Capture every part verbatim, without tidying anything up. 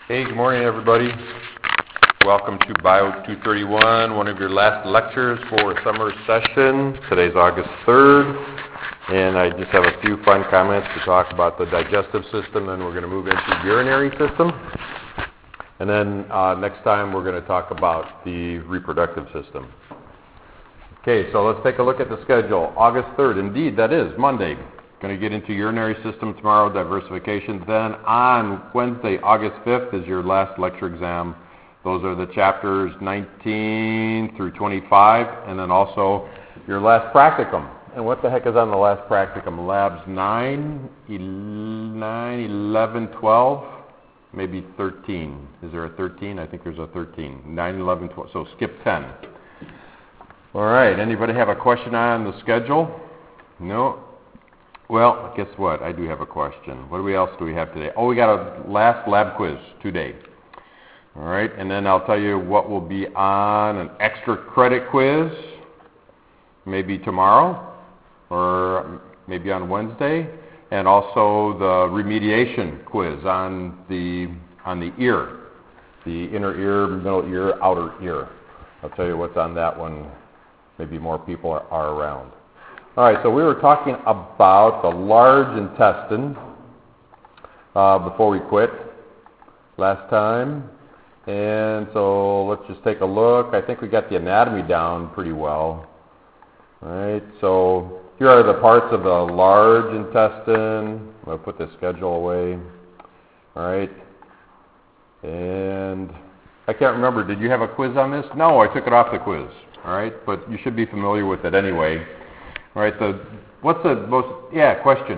Hey, good morning, everybody. Welcome to Bio two thirty-one, one of your last lectures for summer session. Today's August third, and I just have a few fun comments to talk about the digestive system, then we're going to move into the urinary system. And then uh, next time we're going to talk about the reproductive system. Okay, so let's take a look at the schedule. August third, indeed, that is Monday. Going to get into urinary system tomorrow, diversification. Then on Wednesday, August fifth, is your last lecture exam. Those are the chapters nineteen through twenty-five, and then also your last practicum. And what the heck is on the last practicum? Labs nine, eleven, twelve, maybe thirteen. Is there a thirteen? I think there's a thirteen. nine, eleven, twelve. So skip ten. All right. Anybody have a question on the schedule? No? Well, guess what? I do have a question. What do we else do we have today? Oh, we got a last lab quiz today. All right, and then I'll tell you what will be on an extra credit quiz, maybe tomorrow or maybe on Wednesday, and also the remediation quiz on the on the ear, the inner ear, middle ear, outer ear. I'll tell you what's on that one. Maybe more people are, are around. All right, so we were talking about the large intestine uh, before we quit last time. And so let's just take a look. I think we got the anatomy down pretty well. All right, so here are the parts of the large intestine. I'm going to put the schedule away. All right. And I can't remember, did you have a quiz on this? No, I took it off the quiz. All right, but you should be familiar with it anyway. All right, the, what's the most, yeah, question?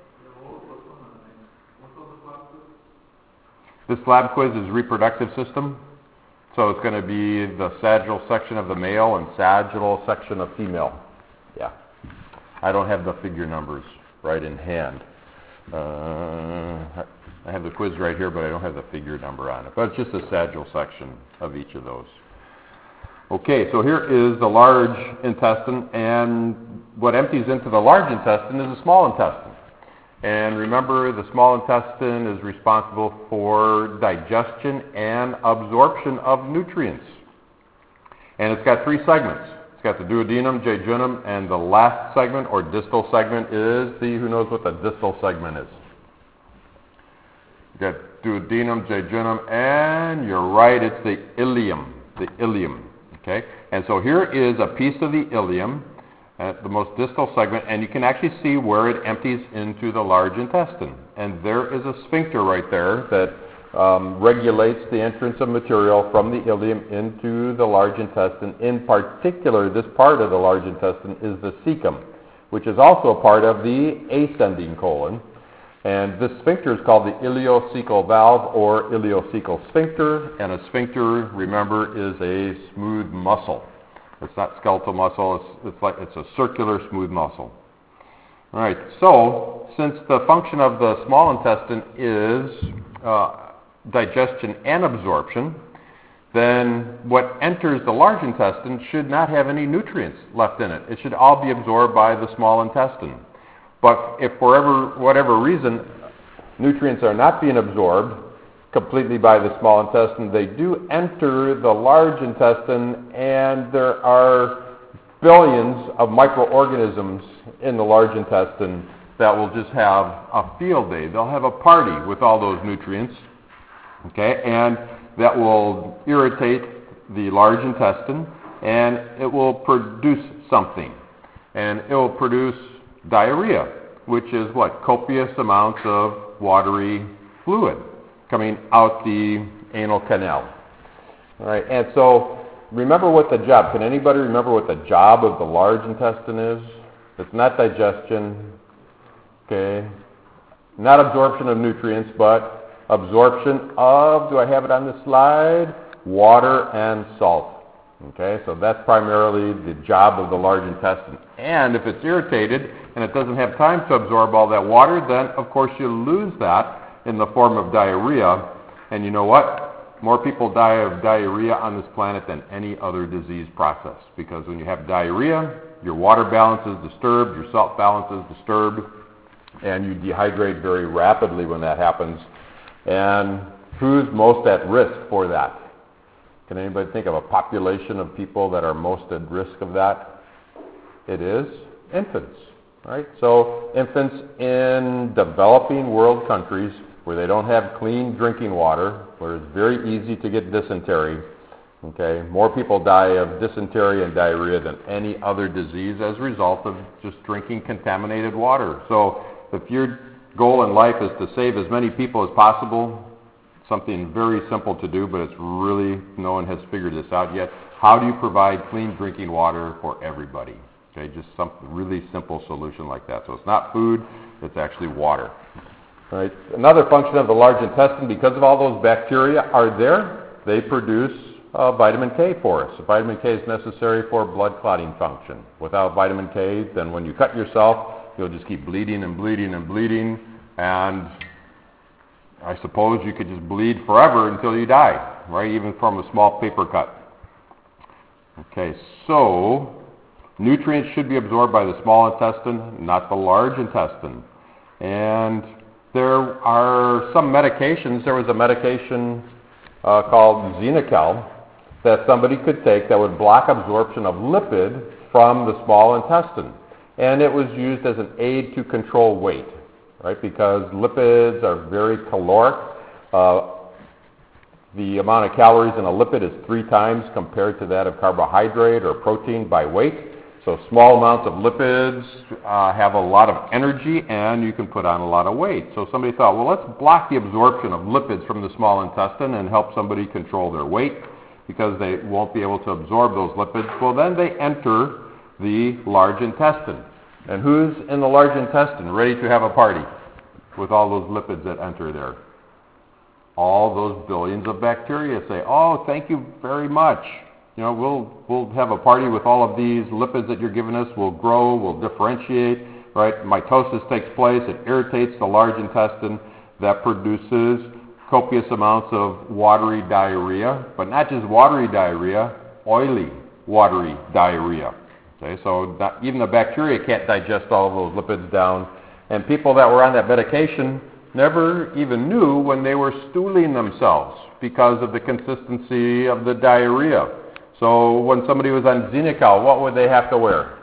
This lab quiz is reproductive system. So it's going to be the sagittal section of the male and sagittal section of female. Yeah. I don't have the figure numbers right in hand. Uh, I have the quiz right here, but I don't have the figure number on it. But it's just the sagittal section of each of those. Okay, so here is the large intestine, and what empties into the large intestine is the small intestine. And remember, the small intestine is responsible for digestion and absorption of nutrients. And it's got three segments. It's got the duodenum, jejunum, and the last segment, or distal segment, is the, who knows what the distal segment is? You've got duodenum, jejunum, and you're right, it's the ileum, the ileum. Okay, and so here is a piece of the ileum at the most distal segment, and you can actually see where it empties into the large intestine. And there is a sphincter right there that um, regulates the entrance of material from the ileum into the large intestine. In particular, this part of the large intestine is the cecum, which is also a part of the ascending colon. And this sphincter is called the ileocecal valve or ileocecal sphincter. And a sphincter, remember, is a smooth muscle. It's not skeletal muscle. It's, it's like it's a circular smooth muscle. All right. So since the function of the small intestine is uh, digestion and absorption, then what enters the large intestine should not have any nutrients left in it. It should all be absorbed by the small intestine. But if for ever, whatever reason nutrients are not being absorbed completely by the small intestine, they do enter the large intestine, and there are billions of microorganisms in the large intestine that will just have a field day. They'll have a party with all those nutrients, okay, and that will irritate the large intestine, and it will produce something, and it will produce diarrhea, which is what? Copious amounts of watery fluid coming out the anal canal. All right, and so remember what the job, can anybody remember what the job of the large intestine is? It's not digestion, okay, not absorption of nutrients, but absorption of, do I have it on the slide? Water and salt. Okay, so that's primarily the job of the large intestine. And if it's irritated and it doesn't have time to absorb all that water, then of course you lose that in the form of diarrhea. And you know what? More people die of diarrhea on this planet than any other disease process. Because when you have diarrhea, your water balance is disturbed, your salt balance is disturbed, and you dehydrate very rapidly when that happens. And Who's most at risk for that? Can anybody think of a population of people that are most at risk of that? It is infants, right? So infants in developing world countries where they don't have clean drinking water, where it's very easy to get dysentery, okay? More people die of dysentery and diarrhea than any other disease as a result of just drinking contaminated water. So if your goal in life is to save as many people as possible, something very simple to do, but it's really, no one has figured this out yet. How do you provide clean drinking water for everybody? Okay, just some really simple solution like that. So it's not food, it's actually water. All right. Another function of the large intestine, because of all those bacteria are there, they produce uh, vitamin K for us. So vitamin K is necessary for blood clotting function. Without vitamin K, then when you cut yourself, you'll just keep bleeding and bleeding and bleeding, and I suppose you could just bleed forever until you die, right? Even from a small paper cut. Okay, so nutrients should be absorbed by the small intestine, not the large intestine. And there are some medications. There was a medication uh, called Xenical that somebody could take that would block absorption of lipid from the small intestine. And it was used as an aid to control weight, right? Because lipids are very caloric. Uh, the amount of calories in a lipid is three times compared to that of carbohydrate or protein by weight. So small amounts of lipids uh, have a lot of energy, and you can put on a lot of weight. So somebody thought, well, let's block the absorption of lipids from the small intestine and help somebody control their weight because they won't be able to absorb those lipids. Well, then they enter the large intestine. And who's in the large intestine ready to have a party with all those lipids that enter there? All those billions of bacteria say, oh, thank you very much. You know, we'll we'll have a party with all of these lipids that you're giving us. We'll grow, we'll differentiate, right? Mitosis takes place. It irritates the large intestine. That produces copious amounts of watery diarrhea, but not just watery diarrhea, oily, watery diarrhea. Okay, so not, even the bacteria can't digest all of those lipids down. And people that were on that medication never even knew when they were stooling themselves because of the consistency of the diarrhea. So when somebody was on Xenical, what would they have to wear?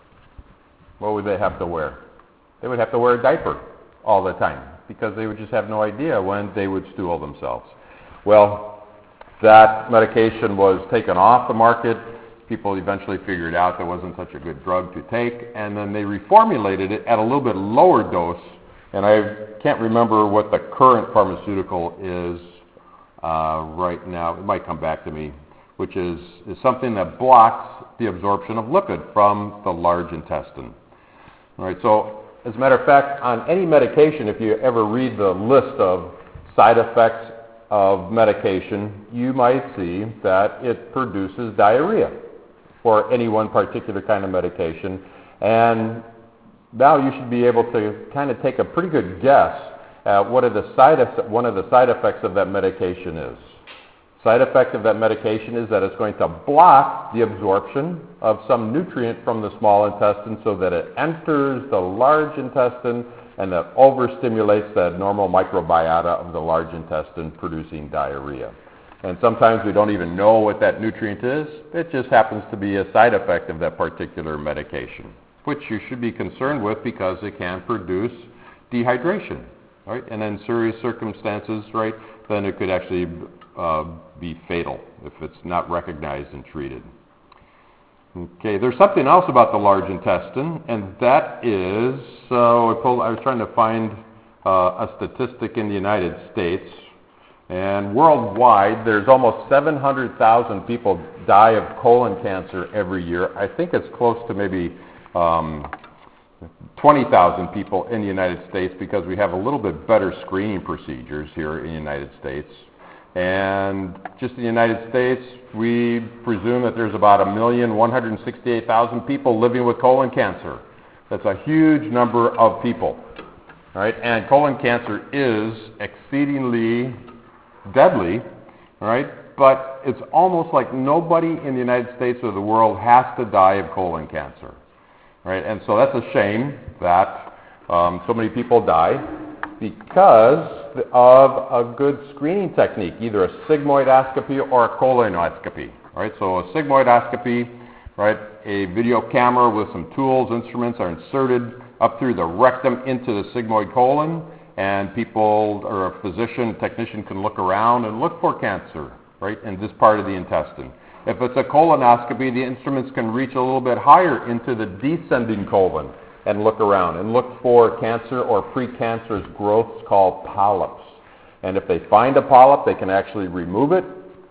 What would they have to wear? They would have to wear a diaper all the time because they would just have no idea when they would stool themselves. Well, that medication was taken off the market. People eventually figured out that wasn't such a good drug to take, and then they reformulated it at a little bit lower dose, and I can't remember what the current pharmaceutical is uh, right now. It might come back to me, which is, is something that blocks the absorption of lipid from the large intestine. All right, so as a matter of fact, on any medication, if you ever read the list of side effects of medication, you might see that it produces diarrhea for any one particular kind of medication. And now you should be able to kind of take a pretty good guess at what are the side eff- one of the side effects of that medication is. Side effect of that medication is that it's going to block the absorption of some nutrient from the small intestine so that it enters the large intestine and that overstimulates that normal microbiota of the large intestine, producing diarrhea. And sometimes we don't even know what that nutrient is. It just happens to be a side effect of that particular medication, which you should be concerned with because it can produce dehydration, right? And in serious circumstances, right, then it could actually uh, be fatal if it's not recognized and treated. Okay, there's something else about the large intestine, and that is, so I, pulled, I was trying to find uh, a statistic in the United States, and worldwide there's almost seven hundred thousand people die of colon cancer every year. I think it's close to maybe um, twenty thousand people in the United States because we have a little bit better screening procedures here in the United States. And just in the United States, we presume that there's about a million one hundred sixty-eight thousand people living with colon cancer. That's a huge number of people, right? And colon cancer is exceedingly deadly, right? But it's almost like nobody in the United States or the world has to die of colon cancer, right? And so that's a shame that um, so many people die. because of a good screening technique, either a sigmoidoscopy or a colonoscopy. Right? So a sigmoidoscopy, right, a video camera with some tools, instruments are inserted up through the rectum into the sigmoid colon, and people or a physician, technician can look around and look for cancer, right, in this part of the intestine. If it's a colonoscopy, the instruments can reach a little bit higher into the descending colon and look around and look for cancer or precancerous growths called polyps. And if they find a polyp, they can actually remove it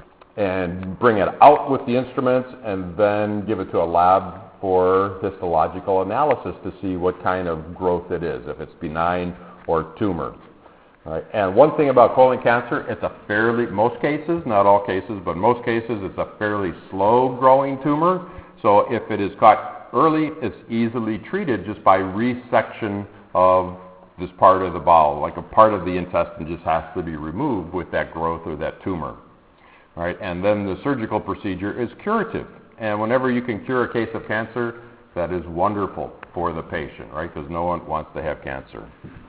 and bring it out with the instruments and then give it to a lab for histological analysis to see what kind of growth it is, if it's benign or tumor. Right. And one thing about colon cancer, it's a fairly, most cases, not all cases, but most cases, it's a fairly slow-growing tumor. So if it is caught early, it's easily treated just by resection of this part of the bowel. Like a part of the intestine just has to be removed with that growth or that tumor. Right. And then the surgical procedure is curative. And whenever you can cure a case of cancer, that is wonderful for the patient, right? Because no one wants to have cancer.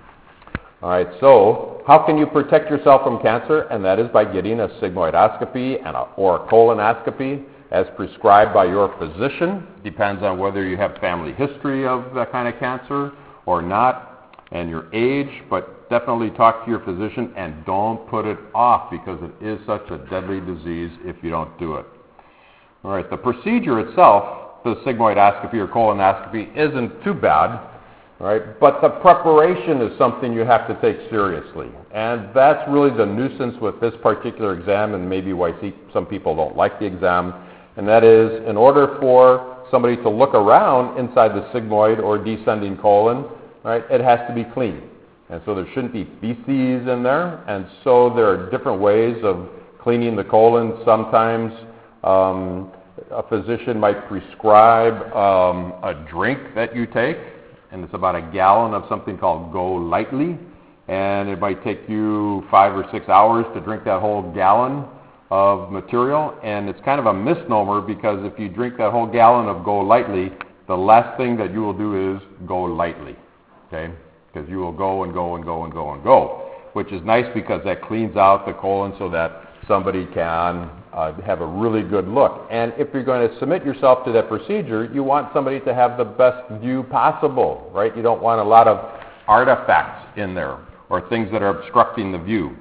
All right, so how can you protect yourself from cancer? And that is by getting a sigmoidoscopy and a, or a colonoscopy as prescribed by your physician. Depends on whether you have family history of that kind of cancer or not, and your age, but definitely talk to your physician and don't put it off because it is such a deadly disease if you don't do it. All right, the procedure itself, the sigmoidoscopy or colonoscopy, isn't too bad. Right? But the preparation is something you have to take seriously. And that's really the nuisance with this particular exam and maybe why some people don't like the exam. And that is, in order for somebody to look around inside the sigmoid or descending colon, right, it has to be clean. And so there shouldn't be feces in there. And so there are different ways of cleaning the colon. Sometimes um, a physician might prescribe um, a drink that you take. And it's about a gallon of something called Go Lightly, and it might take you five or six hours to drink that whole gallon of material, and it's kind of a misnomer because if you drink that whole gallon of Go Lightly, the last thing that you will do is go lightly, okay? Because you will go and go and go and go and go, which is nice because that cleans out the colon so that somebody can uh, have a really good look. And if you're going to submit yourself to that procedure, you want somebody to have the best view possible, right? You don't want a lot of artifacts in there or things that are obstructing the view.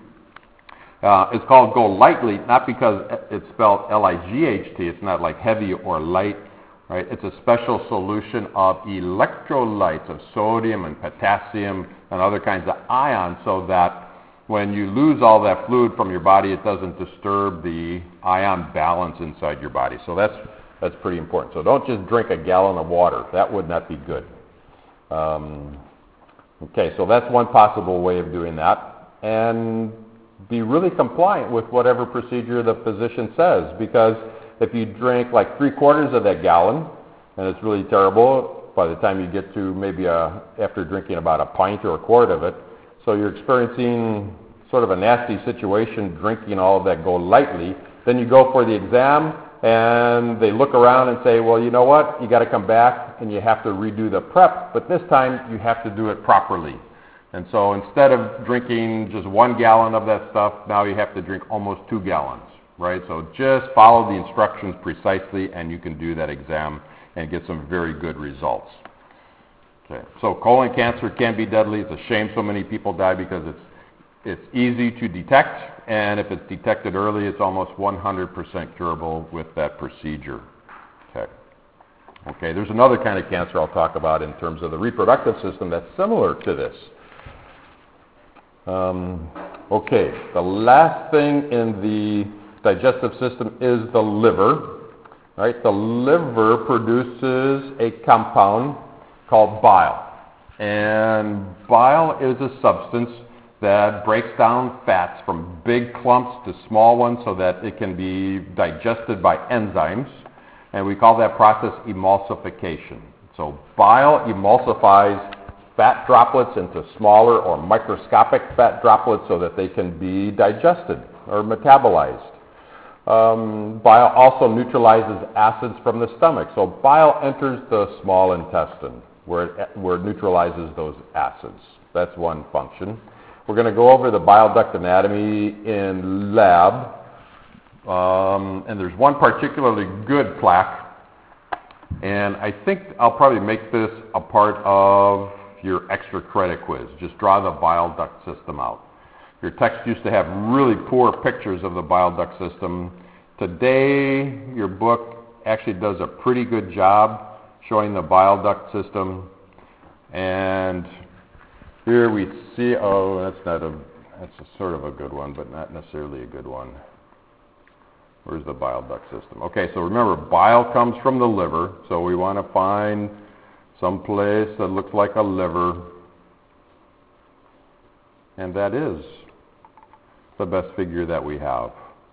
Uh, it's called Go Lightly, not because it's spelled L I G H T, it's not like heavy or light, right? It's a special solution of electrolytes of sodium and potassium and other kinds of ions so that when you lose all that fluid from your body, it doesn't disturb the ion balance inside your body. So that's that's pretty important. So don't just drink a gallon of water. That would not be good. Um, okay, so that's one possible way of doing that. And be really compliant with whatever procedure the physician says, because if you drink like three quarters of that gallon, and it's really terrible by the time you get to maybe a, after drinking about a pint or a quart of it, so you're experiencing sort of a nasty situation drinking all of that Go Lightly. Then you go for the exam, and they look around and say, well, you know what? You got to come back, and you have to redo the prep. But this time, you have to do it properly. And so instead of drinking just one gallon of that stuff, now you have to drink almost two gallons, right? So just follow the instructions precisely, and you can do that exam and get some very good results. Okay. So colon cancer can be deadly. It's a shame so many people die because it's it's easy to detect, and if it's detected early, it's almost one hundred percent curable with that procedure. Okay. Okay. There's another kind of cancer I'll talk about in terms of the reproductive system that's similar to this. Um, okay. The last thing in the digestive system is the liver. Right? The liver produces a compound called bile. And bile is a substance that breaks down fats from big clumps to small ones so that it can be digested by enzymes. And we call that process emulsification. So bile emulsifies fat droplets into smaller or microscopic fat droplets so that they can be digested or metabolized. Um, bile also neutralizes acids from the stomach. So bile enters the small intestine where it, where it neutralizes those acids. That's one function. We're going to go over the bile duct anatomy in lab. Um, and there's one particularly good plaque. And I think I'll probably make this a part of your extra credit quiz. Just draw the bile duct system out. Your text used to have really poor pictures of the bile duct system. Today, your book actually does a pretty good job showing the bile duct system. And here we see, oh, that's not a, that's a sort of a good one, but not necessarily a good one. Where's the bile duct system? Okay, so remember, bile comes from the liver, so we want to find some place that looks like a liver. And that is the best figure that we have.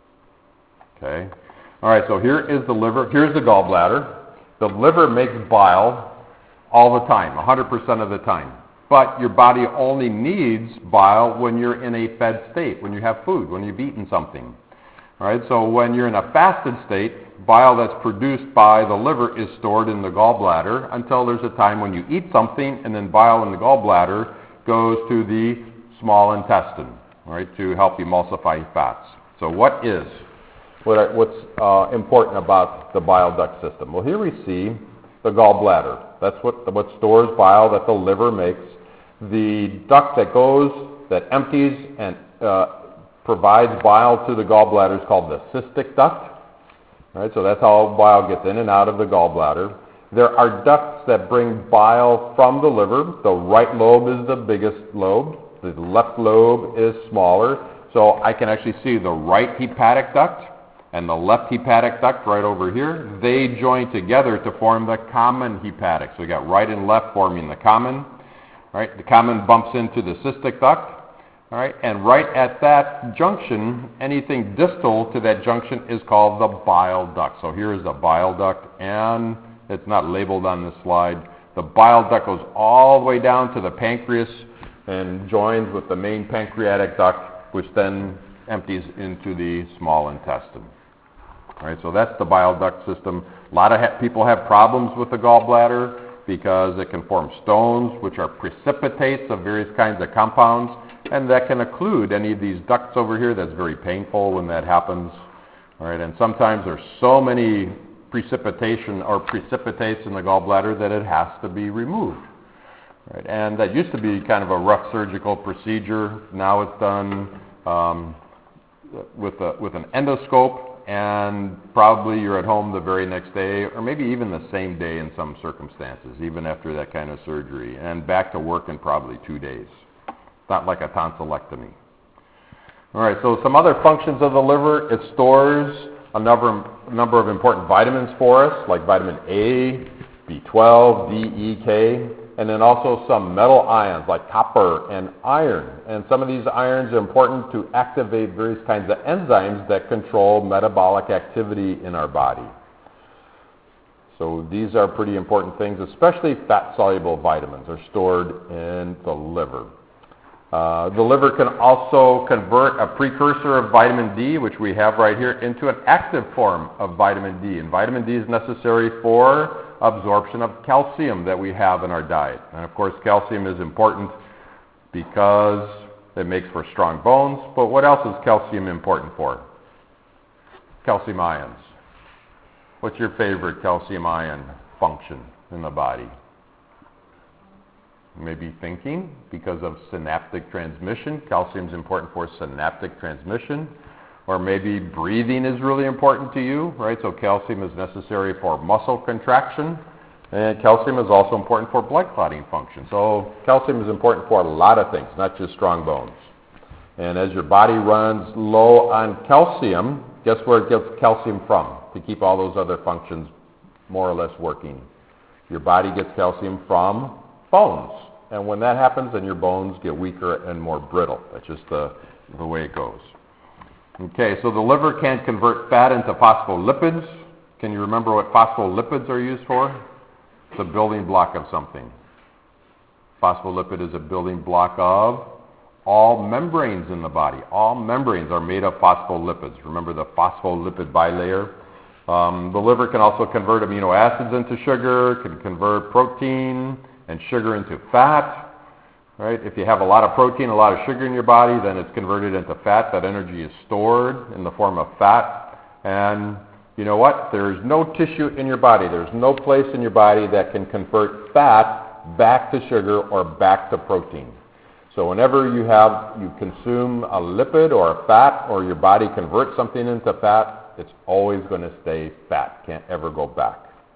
Okay. All right, so here is the liver. Here's the gallbladder. The liver makes bile all the time, one hundred percent of the time. But your body only needs bile when you're in a fed state, when you have food, when you've eaten something. All right, so when you're in a fasted state, bile that's produced by the liver is stored in the gallbladder until there's a time when you eat something, and then bile in the gallbladder goes to the small intestine, all right, to help emulsify fats. So what is, what are, what's uh, important about the bile duct system? Well, here we see the gallbladder. That's what, what stores bile that the liver makes. The duct that goes, that empties and uh, provides bile to the gallbladder is called the cystic duct. All right, so that's how bile gets in and out of the gallbladder. There are ducts that bring bile from the liver. The right lobe is the biggest lobe. The left lobe is smaller. So I can actually see the right hepatic duct and the left hepatic duct right over here. They join together to form the common hepatic. So we got right and left forming the common. Right, the common bumps into the cystic duct. All right, and right at that junction, anything distal to that junction is called the bile duct. So here is the bile duct, and it's not labeled on this slide. The bile duct goes all the way down to the pancreas and joins with the main pancreatic duct, which then empties into the small intestine. All right, so that's the bile duct system. A lot of ha- people have problems with the gallbladder because it can form stones, which are precipitates of various kinds of compounds, and that can occlude any of these ducts over here. That's very painful when that happens. All right, and sometimes there's so many precipitation or precipitates in the gallbladder that it has to be removed. All right, and that used to be kind of a rough surgical procedure. Now it's done um, with a, with an endoscope, and probably you're at home the very next day, or maybe even the same day in some circumstances, even after that kind of surgery, and back to work in probably two days. Not like a tonsillectomy. All right, so some other functions of the liver. It stores a number, a number of important vitamins for us, like vitamin A, B twelve, D, E, K, and then also some metal ions like copper and iron. And some of these irons are important to activate various kinds of enzymes that control metabolic activity in our body. So these are pretty important things, especially fat-soluble vitamins are stored in the liver. Uh, the liver can also convert a precursor of vitamin D, which we have right here, into an active form of vitamin D. And vitamin D is necessary for absorption of calcium that we have in our diet. And of course, calcium is important because it makes for strong bones. But what else is calcium important for? Calcium ions. What's your favorite calcium ion function in the body? Maybe thinking, because of synaptic transmission. Calcium is important for synaptic transmission. Or maybe breathing is really important to you, right? So calcium is necessary for muscle contraction. And calcium is also important for blood clotting function. So calcium is important for a lot of things, not just strong bones. And as your body runs low on calcium, guess where it gets calcium from to keep all those other functions more or less working? Your body gets calcium from bones. And when that happens, then your bones get weaker and more brittle. That's just the, the way it goes. Okay, so the liver can convert fat into phospholipids. Can you remember what phospholipids are used for? It's a building block of something. Phospholipid is a building block of all membranes in the body. All membranes are made of phospholipids. Remember the phospholipid bilayer? Um, the liver can also convert amino acids into sugar, can convert protein and sugar into fat. right? If you have a lot of protein, a lot of sugar in your body, then it's converted into fat. That energy is stored in the form of fat. And you know what? There's no tissue in your body. There's no place in your body that can convert fat back to sugar or back to protein. So whenever you have, you consume a lipid or a fat, or your body converts something into fat, it's always going to stay fat. Can't ever go back.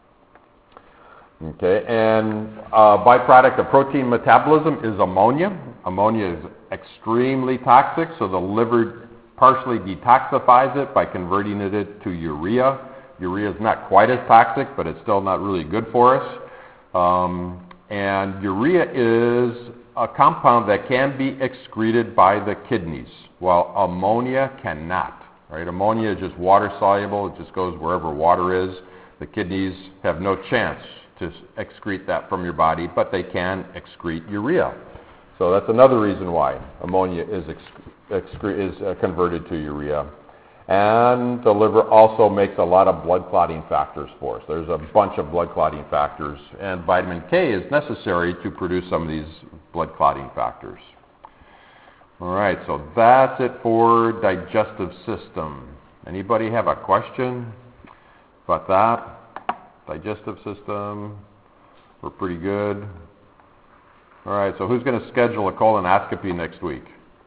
Okay, and a byproduct of protein metabolism is ammonia. Ammonia is extremely toxic, so the liver partially detoxifies it by converting it to urea. Urea is not quite as toxic, but it's still not really good for us. Um, and urea is a compound that can be excreted by the kidneys, while ammonia cannot. Right? Ammonia is just water soluble. It just goes wherever water is. The kidneys have no chance to excrete that from your body, but they can excrete urea. So that's another reason why ammonia is, excre- excre- is uh, converted to urea. And the liver also makes a lot of blood clotting factors for us. There's a bunch of blood clotting factors, and vitamin K is necessary to produce some of these blood clotting factors. All right, so that's it for digestive system. Anybody have a question about that? Digestive system, we're pretty good. All right, so who's going to schedule a colonoscopy next week?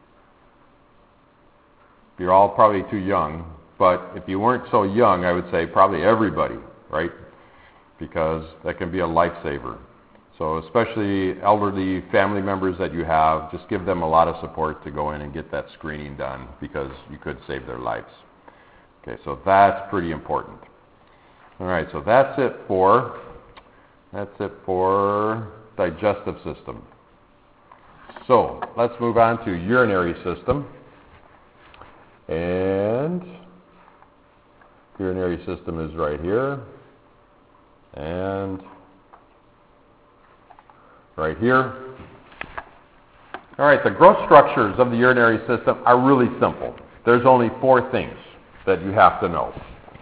You're all probably too young, but if you weren't so young, I would say probably everybody, right? Because that can be a lifesaver. So especially elderly family members that you have, just give them a lot of support to go in and get that screening done, because you could save their lives. Okay, so that's pretty important. All right, so that's it for that's it for digestive system. So let's move on to urinary system. And urinary system is right here, and right here. All right, the growth structures of the urinary system are really simple. There's only four things that you have to know.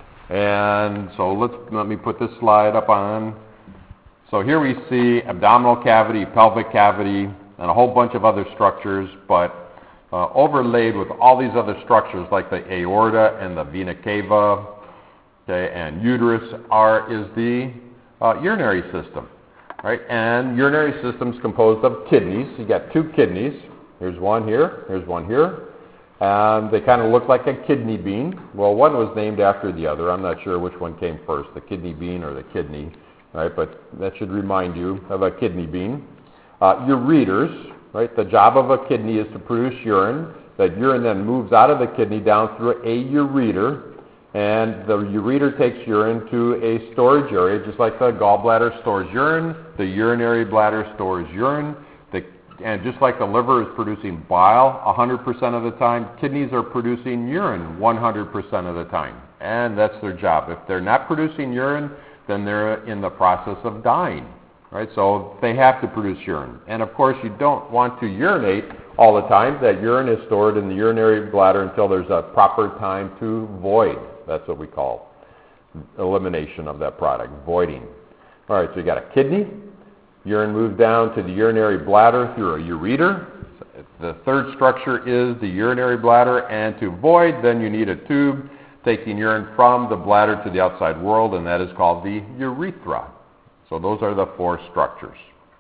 And so let's let me put this slide up on. So here we see abdominal cavity, pelvic cavity, and a whole bunch of other structures, but uh, overlaid with all these other structures like the aorta and the vena cava, okay, and uterus are is the uh, urinary system, right? And urinary system is composed of kidneys. You got two kidneys. Here's one here. Here's one here. And they kind of look like a kidney bean. Well, one was named after the other. I'm not sure which one came first, the kidney bean or the kidney, right? But that should remind you of a kidney bean. Uh, ureters, right? The job of a kidney is to produce urine. That urine then moves out of the kidney down through a ureter, and the ureter takes urine to a storage area, just like the gallbladder stores urine, the urinary bladder stores urine. The And just like the liver is producing bile one hundred percent of the time, kidneys are producing urine one hundred percent of the time. And that's their job. If they're not producing urine, then they're in the process of dying, right? So they have to produce urine. And of course, you don't want to urinate all the time. That urine is stored in the urinary bladder until there's a proper time to void. That's what we call elimination of that product, voiding. All right, so you got a kidney. Urine moves down to the urinary bladder through a ureter. The third structure is the urinary bladder, and to void, then you need a tube taking urine from the bladder to the outside world, and that is called the urethra. So those are the four structures.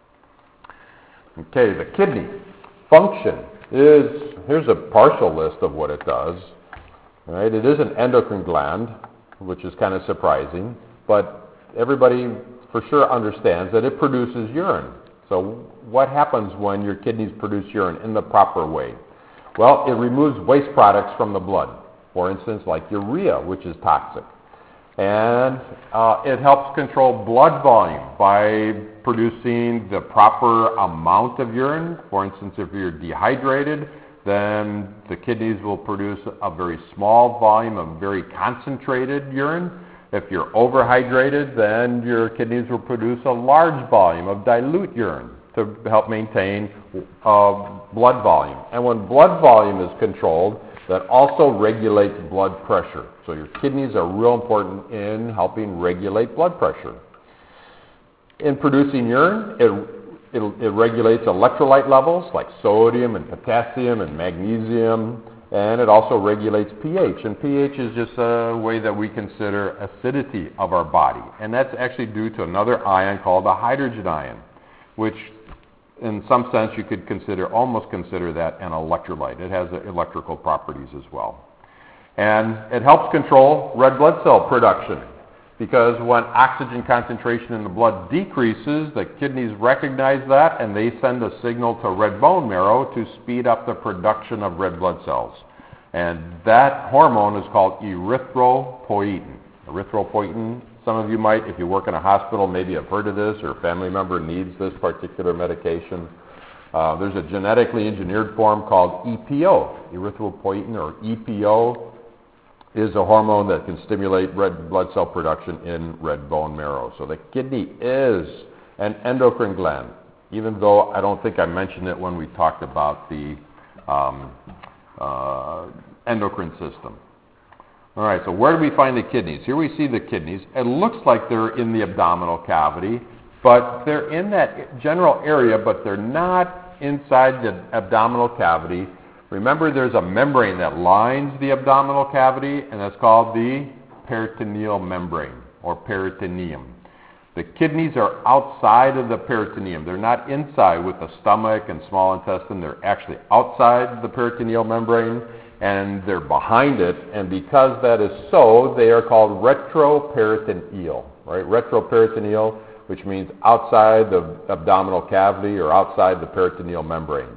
Okay, the kidney function is, here's a partial list of what it does. All right, it is an endocrine gland, which is kind of surprising, but everybody for sure understands that it produces urine. So what happens when your kidneys produce urine in the proper way? Well, it removes waste products from the blood. For instance, like urea, which is toxic. And uh, it helps control blood volume by producing the proper amount of urine. For instance, if you're dehydrated, then the kidneys will produce a very small volume of very concentrated urine. If you're overhydrated, then your kidneys will produce a large volume of dilute urine to help maintain uh, blood volume. And when blood volume is controlled, that also regulates blood pressure. So your kidneys are real important in helping regulate blood pressure. In producing urine, it it, it regulates electrolyte levels like sodium and potassium and magnesium, and it also regulates pH. And pH is just a way that we consider acidity of our body. And that's actually due to another ion called a hydrogen ion, which in some sense you could consider, almost consider that an electrolyte. It has electrical properties as well. And it helps control red blood cell production, because when oxygen concentration in the blood decreases, the kidneys recognize that and they send a signal to red bone marrow to speed up the production of red blood cells. And that hormone is called erythropoietin. Erythropoietin, some of you might, if you work in a hospital, maybe have heard of this, or a family member needs this particular medication. Uh, there's a genetically engineered form called E P O. Erythropoietin, or E P O, is a hormone that can stimulate red blood cell production in red bone marrow. So the kidney is an endocrine gland, even though I don't think I mentioned it when we talked about the um, uh, endocrine system. All right, so where do we find the kidneys? Here we see the kidneys. It looks like they're in the abdominal cavity, but they're in that general area, but they're not inside the abdominal cavity. Remember, there's a membrane that lines the abdominal cavity, and that's called the peritoneal membrane, or peritoneum. The kidneys are outside of the peritoneum. They're not inside with the stomach and small intestine. They're actually outside the peritoneal membrane, and they're behind it. And because that is so, they are called retroperitoneal, right? Retroperitoneal, which means outside the abdominal cavity or outside the peritoneal membrane.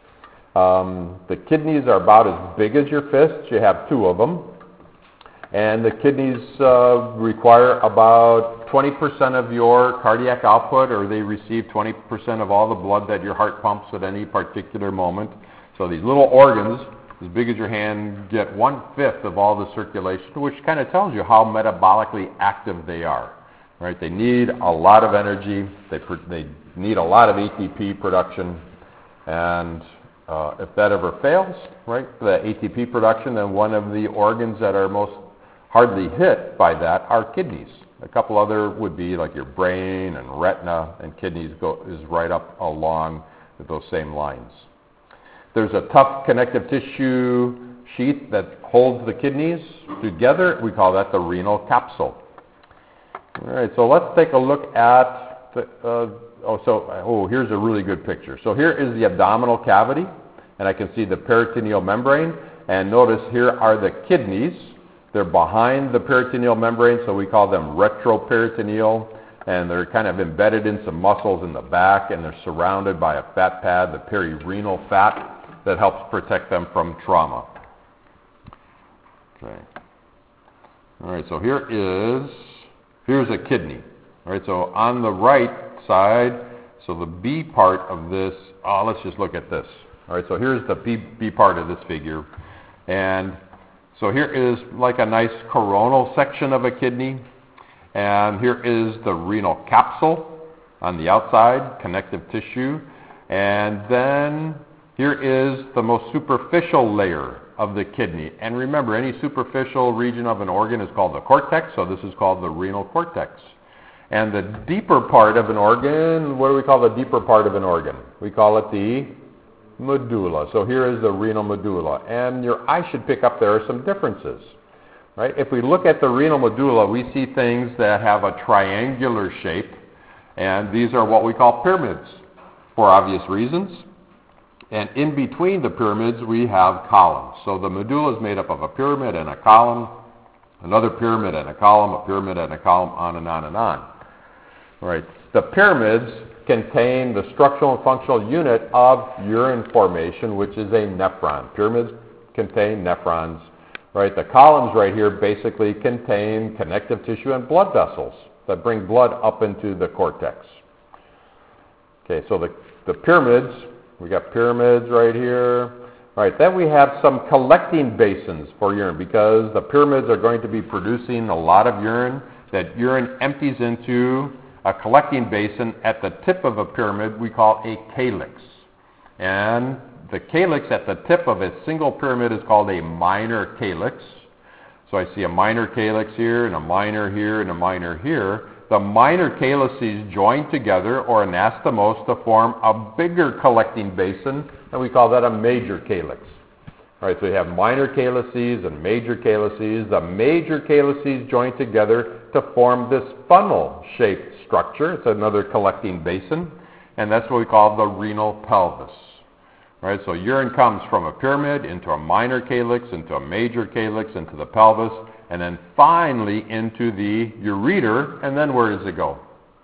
Um, the kidneys are about as big as your fists. You have two of them. And the kidneys uh, require about twenty percent of your cardiac output, or they receive twenty percent of all the blood that your heart pumps at any particular moment. So these little organs, as big as your hand, get one-fifth of all the circulation, which kind of tells you how metabolically active they are. Right? They need a lot of energy. They, pr- they need a lot of A T P production. And Uh, if that ever fails, right, the A T P production, then one of the organs that are most hardly hit by that are kidneys. A couple other would be like your brain and retina, and kidneys go is right up along with those same lines. There's a tough connective tissue sheath that holds the kidneys together. We call that the renal capsule. All right, so let's take a look at the uh, Oh, so, oh, here's a really good picture. So here is the abdominal cavity, and I can see the peritoneal membrane. And notice here are the kidneys. They're behind the peritoneal membrane, so we call them retroperitoneal. And they're kind of embedded in some muscles in the back, and they're surrounded by a fat pad, the perirenal fat, that helps protect them from trauma. Okay. All right, so here is, here's a kidney. All right, so on the right side, so the B part of this, oh, let's just look at this. All right, so here's the B, B part of this figure. And so here is like a nice coronal section of a kidney. And here is the renal capsule on the outside, connective tissue. And then here is the most superficial layer of the kidney. And remember, any superficial region of an organ is called the cortex, so this is called the renal cortex. And the deeper part of an organ, what do we call the deeper part of an organ? We call it the medulla. So here is the renal medulla. And your eye should pick up there are some differences. Right? If we look at the renal medulla, we see things that have a triangular shape. And these are what we call pyramids, for obvious reasons. And in between the pyramids, we have columns. So the medulla is made up of a pyramid and a column, another pyramid and a column, a pyramid and a column, on and on and on. Right. The pyramids contain the structural and functional unit of urine formation, which is a nephron. Pyramids contain nephrons. Right. The columns right here basically contain connective tissue and blood vessels that bring blood up into the cortex. Okay, so the, the pyramids, we got pyramids right here. All right, then we have some collecting basins for urine, because the pyramids are going to be producing a lot of urine. That urine empties into a collecting basin at the tip of a pyramid we call a calyx. And the calyx at the tip of a single pyramid is called a minor calyx. So I see a minor calyx here, and a minor here, and a minor here. the minor calyces join together or anastomose to form a bigger collecting basin, and we call that a major calyx. All right, so you have minor calyces and major calyces. The major calyces join together to form this funnel-shaped structure. It's another collecting basin, and that's what we call the renal pelvis. All right, so urine comes from a pyramid into a minor calyx, into a major calyx, into the pelvis, and then finally into the ureter, and then where does it go?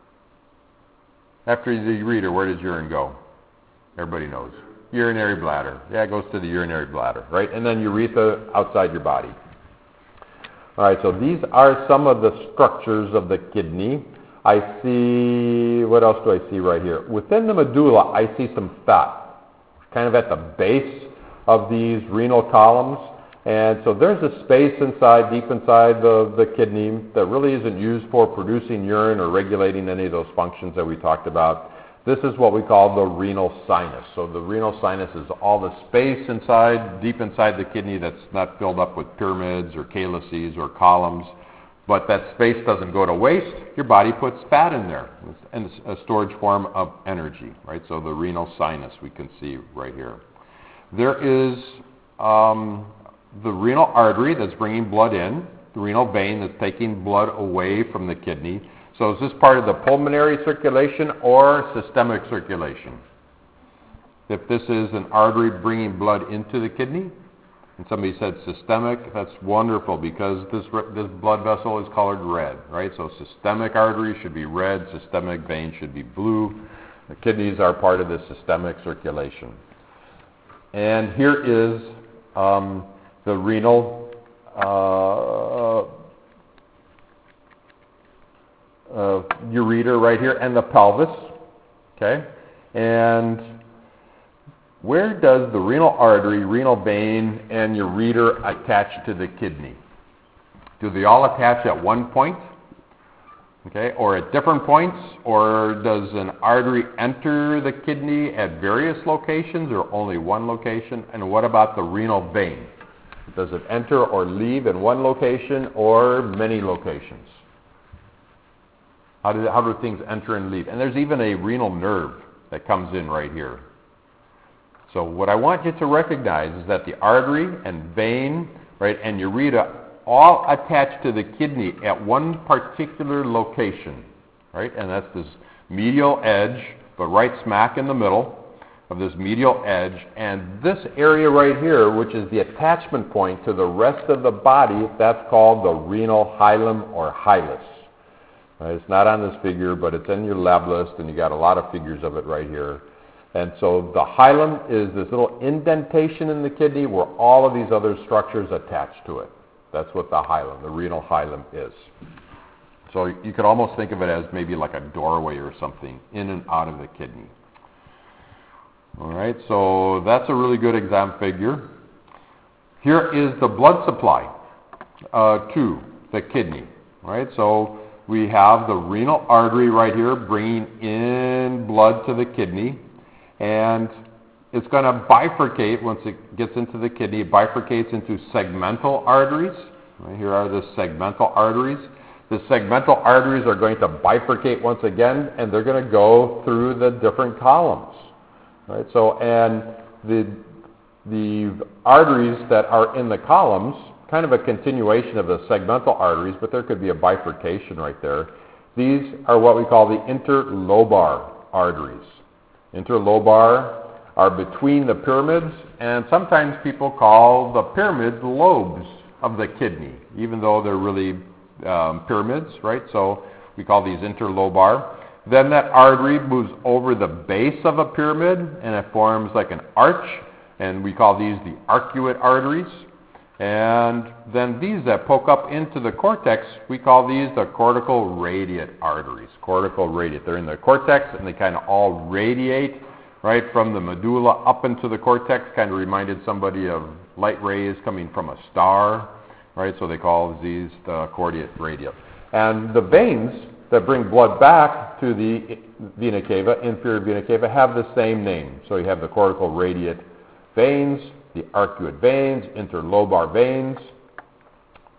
After the ureter, where does urine go? Everybody knows. Urinary bladder. Yeah, it goes to the urinary bladder, right? And then urethra outside your body. All right, so these are some of the structures of the kidney. I see, what else do I see right here? Within the medulla, I see some fat, kind of at the base of these renal columns. And so there's a space inside, deep inside the, the kidney that really isn't used for producing urine or regulating any of those functions that we talked about. This is what we call the renal sinus. So the renal sinus is all the space inside, deep inside the kidney that's not filled up with pyramids or calyces or columns. But that space doesn't go to waste. Your body puts fat in there. It's a storage form of energy, right? So the renal sinus we can see right here. There is um, the renal artery that's bringing blood in, the renal vein that's taking blood away from the kidney. So is this part of the pulmonary circulation or systemic circulation? If this is an artery bringing blood into the kidney, and somebody said systemic, that's wonderful because this, this blood vessel is colored red, right? So systemic artery should be red, systemic vein should be blue. The kidneys are part of the systemic circulation. And here is um, the renal uh, uh, ureter right here and the pelvis, okay? And where does the renal artery, renal vein, and ureter attach to the kidney? Do they all attach at one point? Okay, or at different points? Or does an artery enter the kidney at various locations or only one location? And what about the renal vein? Does it enter or leave in one location or many locations? How do, how do things enter and leave? And there's even a renal nerve that comes in right here. So what I want you to recognize is that the artery and vein, right, and ureter all attach to the kidney at one particular location, right? And that's this medial edge, but right smack in the middle of this medial edge. And this area right here, which is the attachment point to the rest of the body, that's called the renal hilum or hilus. Right? It's not on this figure, but it's in your lab list, and you got a lot of figures of it right here. And so the hilum is this little indentation in the kidney where all of these other structures attach to it. That's what the hilum, the renal hilum is. So you could almost think of it as maybe like a doorway or something in and out of the kidney. All right, so that's a really good exam figure. Here is the blood supply uh, to the kidney. All right, so we have the renal artery right here bringing in blood to the kidney. And it's going to bifurcate once it gets into the kidney. It bifurcates into segmental arteries. Right, here are the segmental arteries. The segmental arteries are going to bifurcate once again, and they're going to go through the different columns. Right, so, and the, the arteries that are in the columns, kind of a continuation of the segmental arteries, but there could be a bifurcation right there. These are what we call the interlobar arteries. Interlobar are between the pyramids, and sometimes people call the pyramids lobes of the kidney, even though they're really um, pyramids, right? So we call these interlobar. Then that artery moves over the base of a pyramid, and it forms like an arch, and we call these the arcuate arteries. And then these that poke up into the cortex, we call these the cortical radiate arteries. Cortical radiate. They're in the cortex, and they kind of all radiate right from the medulla up into the cortex. Kind of reminded somebody of light rays coming from a star, right? So they call these the cortical radiate. And the veins that bring blood back to the vena cava, inferior vena cava, have the same name. So you have the cortical radiate veins, the arcuate veins, interlobar veins,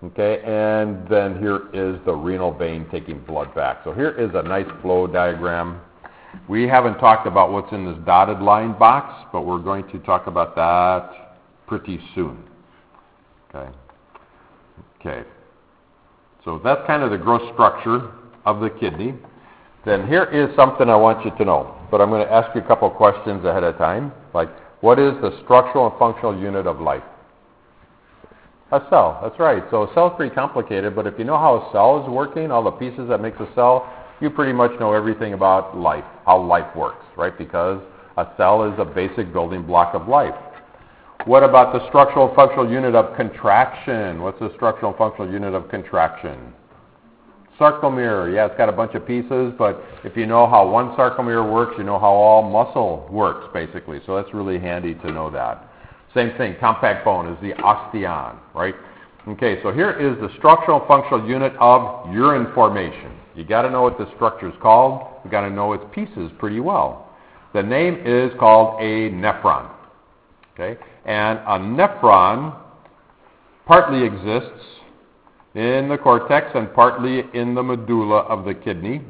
Okay, and then here is the renal vein taking blood back. So here is a nice flow diagram. We haven't talked about what's in this dotted line box, but we're going to talk about that pretty soon. Okay. Okay. So that's kind of the gross structure of the kidney. Then here is something I want you to know, but I'm going to ask you a couple questions ahead of time, like what is the structural and functional unit of life? A cell, that's right. So a cell is pretty complicated, but if you know how a cell is working, all the pieces that makes a cell, you pretty much know everything about life, how life works, right? Because a cell is a basic building block of life. What about the structural and functional unit of contraction? What's the structural and functional unit of contraction? Sarcomere, yeah, it's got a bunch of pieces, but if you know how one sarcomere works, you know how all muscle works, basically. So that's really handy to know that. Same thing, compact bone is the osteon, right? Okay, so here is the structural and functional unit of urine formation. You got to know what the structure is called. You got to know its pieces pretty well. The name is called a nephron. Okay, and a nephron partly exists in the cortex and partly in the medulla of the kidney.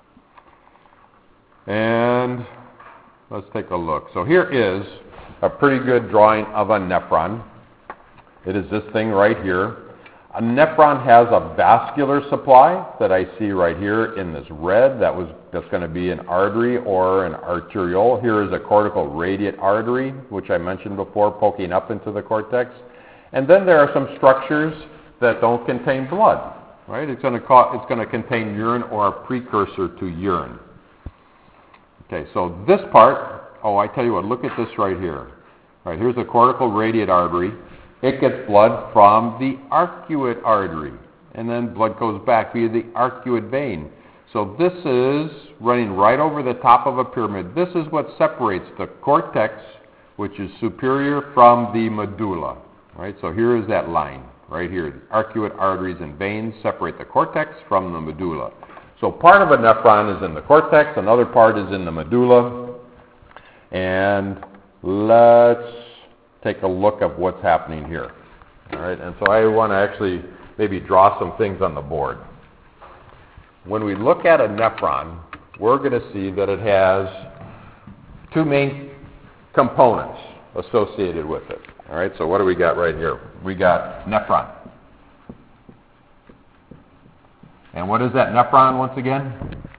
And let's take a look. So here is a pretty good drawing of a nephron. It is this thing right here. A nephron has a vascular supply that I see right here in this red. That was that's going to be an artery or an arteriole. Here is a cortical radiate artery, which I mentioned before, poking up into the cortex. And then there are some structures that don't contain blood, right? It's going to call, it's going to contain urine or a precursor to urine. Okay, so this part, oh, I tell you what, look at this right here. All right, here's a cortical radiate artery. It gets blood from the arcuate artery, and then blood goes back via the arcuate vein. So this is running right over the top of a pyramid. This is what separates the cortex, which is superior, from the medulla. Right? So here is that line right here. The arcuate arteries and veins separate the cortex from the medulla. So part of a nephron is in the cortex, another part is in the medulla. And let's take a look at what's happening here. All right, and so I want to actually maybe draw some things on the board. When we look at a nephron, we're going to see that it has two main components associated with it. All right, so what do we got right here? We got nephron. And what is that nephron once again?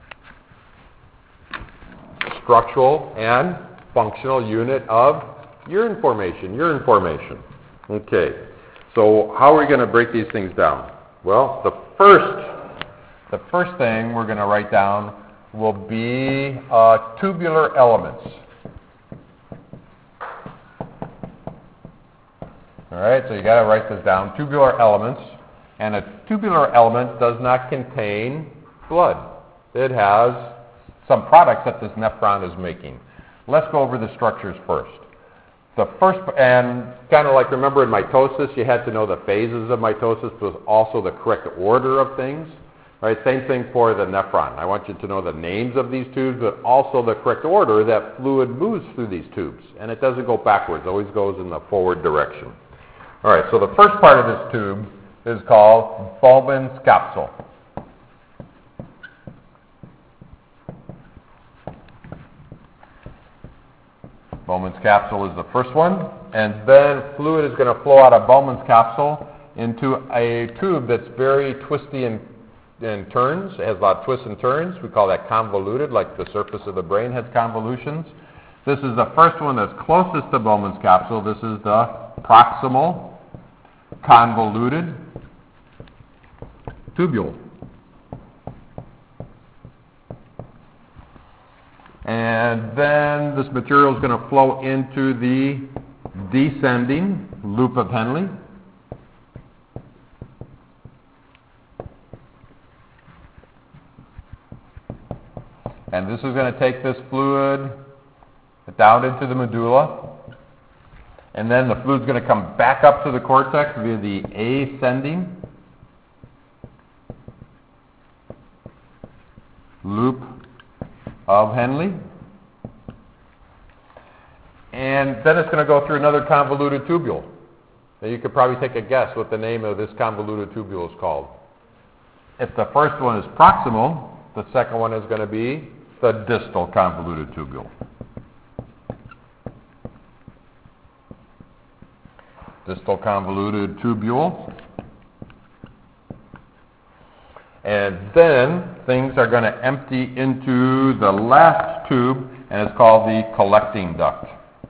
Structural and functional unit of urine formation, urine formation. Okay, so how are we going to break these things down? Well, the first, the first thing we're going to write down will be uh, tubular elements. All right, so you got to write this down, tubular elements. And a tubular element does not contain blood. It has some products that this nephron is making. Let's go over the structures first. The first, and kind of like remember in mitosis, you had to know the phases of mitosis, but also the correct order of things. Right? Same thing for the nephron. I want you to know the names of these tubes, but also the correct order that fluid moves through these tubes. And it doesn't go backwards, it always goes in the forward direction. All right, so the first part of this tube is called Bowman's capsule. Bowman's capsule is the first one, and then fluid is going to flow out of Bowman's capsule into a tube that's very twisty and, and turns. It has a lot of twists and turns. We call that convoluted, like the surface of the brain has convolutions. This is the first one that's closest to Bowman's capsule. This is the proximal convoluted tubule. And then this material is going to flow into the descending loop of Henle. And this is going to take this fluid down into the medulla. And then the fluid is going to come back up to the cortex via the ascending loop of Henle. And then it's going to go through another convoluted tubule. Now you could probably take a guess what the name of this convoluted tubule is called. If the first one is proximal, the second one is going to be the distal convoluted tubule. Distal convoluted tubule. And then things are going to empty into the last tube, and it's called the collecting duct.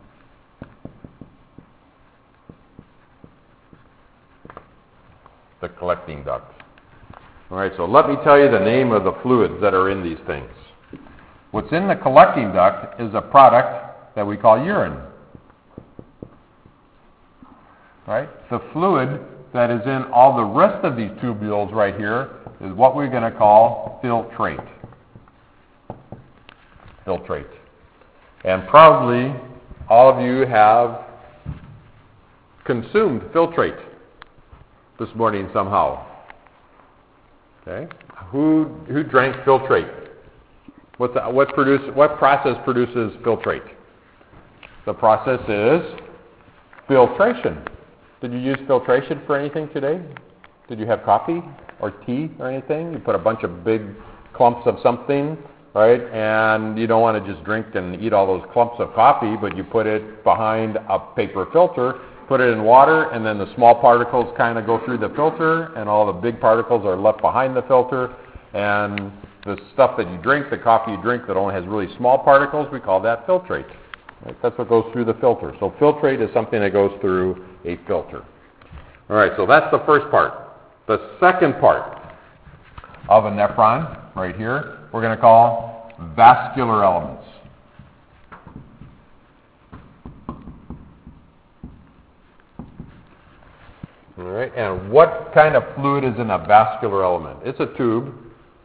The collecting duct. All right, so let me tell you the name of the fluids that are in these things. What's in the collecting duct is a product that we call urine. Right? The fluid that is in all the rest of these tubules right here is what we're going to call filtrate. Filtrate. And probably all of you have consumed filtrate this morning somehow. Okay? Who who drank filtrate? What's the, what produce what process produces filtrate? The process is filtration. Did you use filtration for anything today? Did you have coffee or tea or anything? You put a bunch of big clumps of something, right? And you don't want to just drink and eat all those clumps of coffee, but you put it behind a paper filter, put it in water, and then the small particles kind of go through the filter, and all the big particles are left behind the filter. And the stuff that you drink, the coffee you drink that only has really small particles, we call that filtrate. Right? That's what goes through the filter. So filtrate is something that goes through a filter. All right, so that's the first part. The second part of a nephron, right here, we're going to call vascular elements. All right, and what kind of fluid is in a vascular element? It's a tube,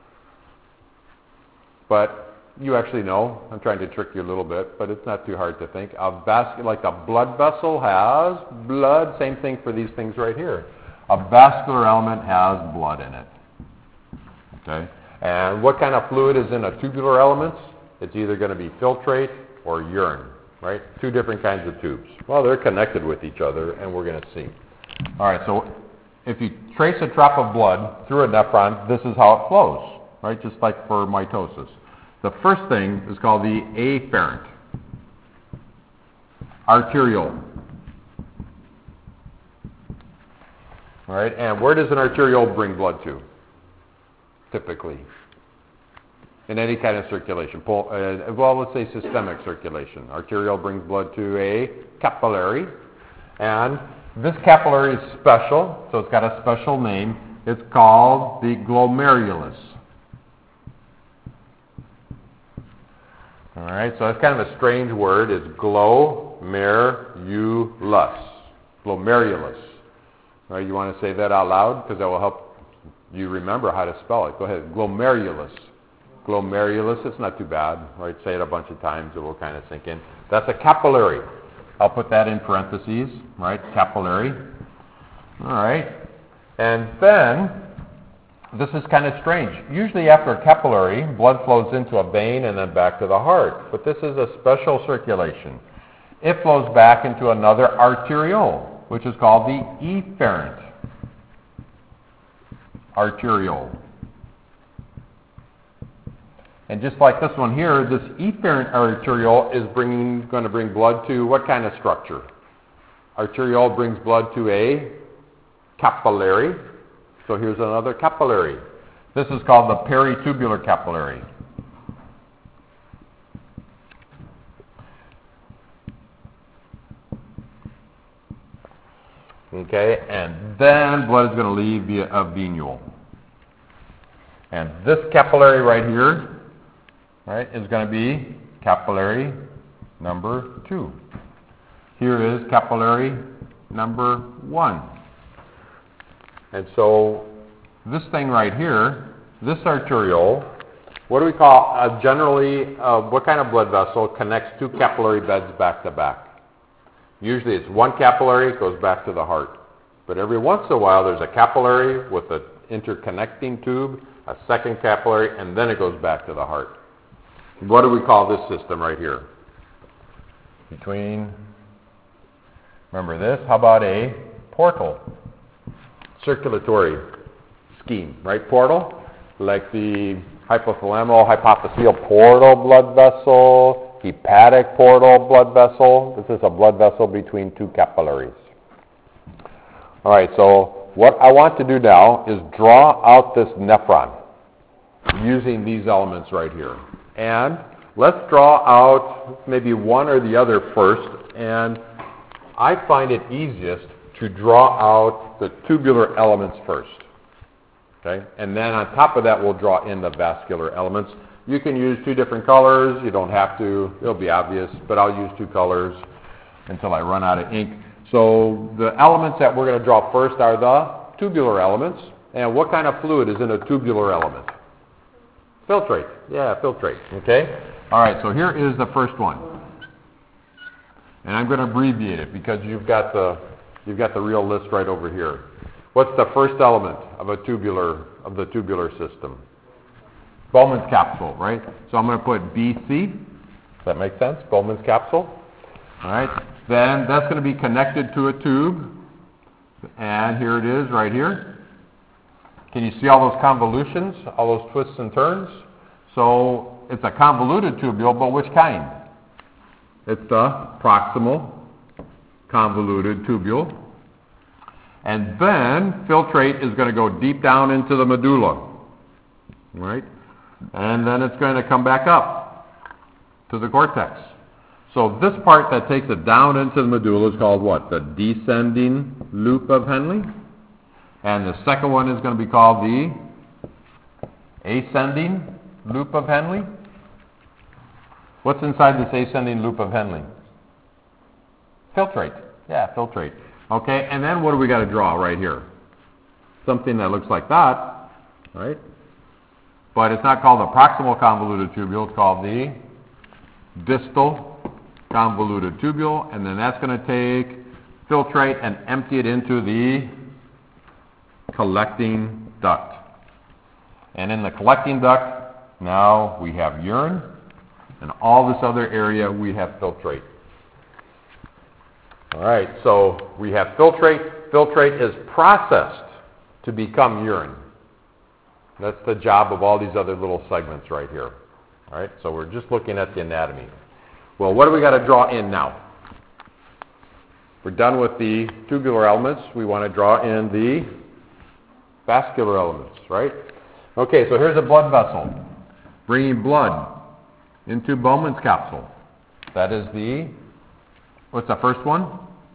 but you actually know. I'm trying to trick you a little bit, but it's not too hard to think. A vas- like a blood vessel has blood, same thing for these things right here. A vascular element has blood in it. Okay? And what kind of fluid is in a tubular element? It's either going to be filtrate or urine, right? Two different kinds of tubes. Well, they're connected with each other, and we're going to see. All right, so if you trace a drop of blood through a nephron, this is how it flows, right? Just like for mitosis. The first thing is called the afferent, arteriole. All right, and where does an arteriole bring blood to? Typically, in any kind of circulation. Pul- uh, well, let's say systemic circulation. Arteriole brings blood to a capillary, and this capillary is special, so it's got a special name. It's called the glomerulus. All right, so that's kind of a strange word. It's glomerulus. Glomerulus. All right, you want to say that out loud because that will help you remember how to spell it. Go ahead. Glomerulus. Glomerulus. It's not too bad. Right, say it a bunch of times. It will kind of sink in. That's a capillary. I'll put that in parentheses. Right, capillary. All right, and then this is kind of strange. Usually after a capillary, blood flows into a vein and then back to the heart. But this is a special circulation. It flows back into another arteriole, which is called the efferent arteriole. And just like this one here, this efferent arteriole is bringing, going to bring blood to what kind of structure? Arteriole brings blood to a capillary. So here's another capillary. This is called the peritubular capillary. Okay, and then blood is going to leave via a venule. And this capillary right here, right, is going to be capillary number two. Here is capillary number one. And so this thing right here, this arteriole, what do we call, uh, generally, uh, what kind of blood vessel connects two capillary beds back to back? Usually it's one capillary, it goes back to the heart. But every once in a while there's a capillary with an interconnecting tube, a second capillary, and then it goes back to the heart. What do we call this system right here? Between, remember this, how about a portal, circulatory scheme, right? Portal, like the hypothalamo-hypophyseal portal blood vessel, hepatic portal blood vessel. This is a blood vessel between two capillaries. All right, so what I want to do now is draw out this nephron using these elements right here. And let's draw out maybe one or the other first, and I find it easiest to draw out the tubular elements first. Okay? And then on top of that, we'll draw in the vascular elements. You can use two different colors. You don't have to. It'll be obvious, but I'll use two colors until I run out of ink. So the elements that we're going to draw first are the tubular elements. And what kind of fluid is in a tubular element? Filtrate. Yeah, filtrate. Okay? All right, so here is the first one. And I'm going to abbreviate it because you've got the you've got the real list right over here. What's the first element of a tubular of the tubular system? Bowman's capsule, right? So I'm going to put B C. Does that make sense? Bowman's capsule. All right. Then that's going to be connected to a tube. And here it is right here. Can you see all those convolutions, all those twists and turns? So it's a convoluted tubule, but which kind? It's the proximal convoluted tubule. And then filtrate is going to go deep down into the medulla, right? And then it's going to come back up to the cortex. So this part that takes it down into the medulla is called what? The descending loop of Henle. And the second one is going to be called the ascending loop of Henle. What's inside this ascending loop of Henle? Filtrate. Yeah, filtrate. Okay, and then what do we got to draw right here? Something that looks like that, right? But it's not called the proximal convoluted tubule. It's called the distal convoluted tubule. And then that's going to take filtrate and empty it into the collecting duct. And in the collecting duct, now we have urine. And all this other area, we have filtrate. All right, so we have filtrate. Filtrate is processed to become urine. That's the job of all these other little segments right here. All right, so we're just looking at the anatomy. Well, what do we got to draw in now? We're done with the tubular elements. We want to draw in the vascular elements, right? Okay, so here's a blood vessel bringing blood into Bowman's capsule. That is the, what's the first one?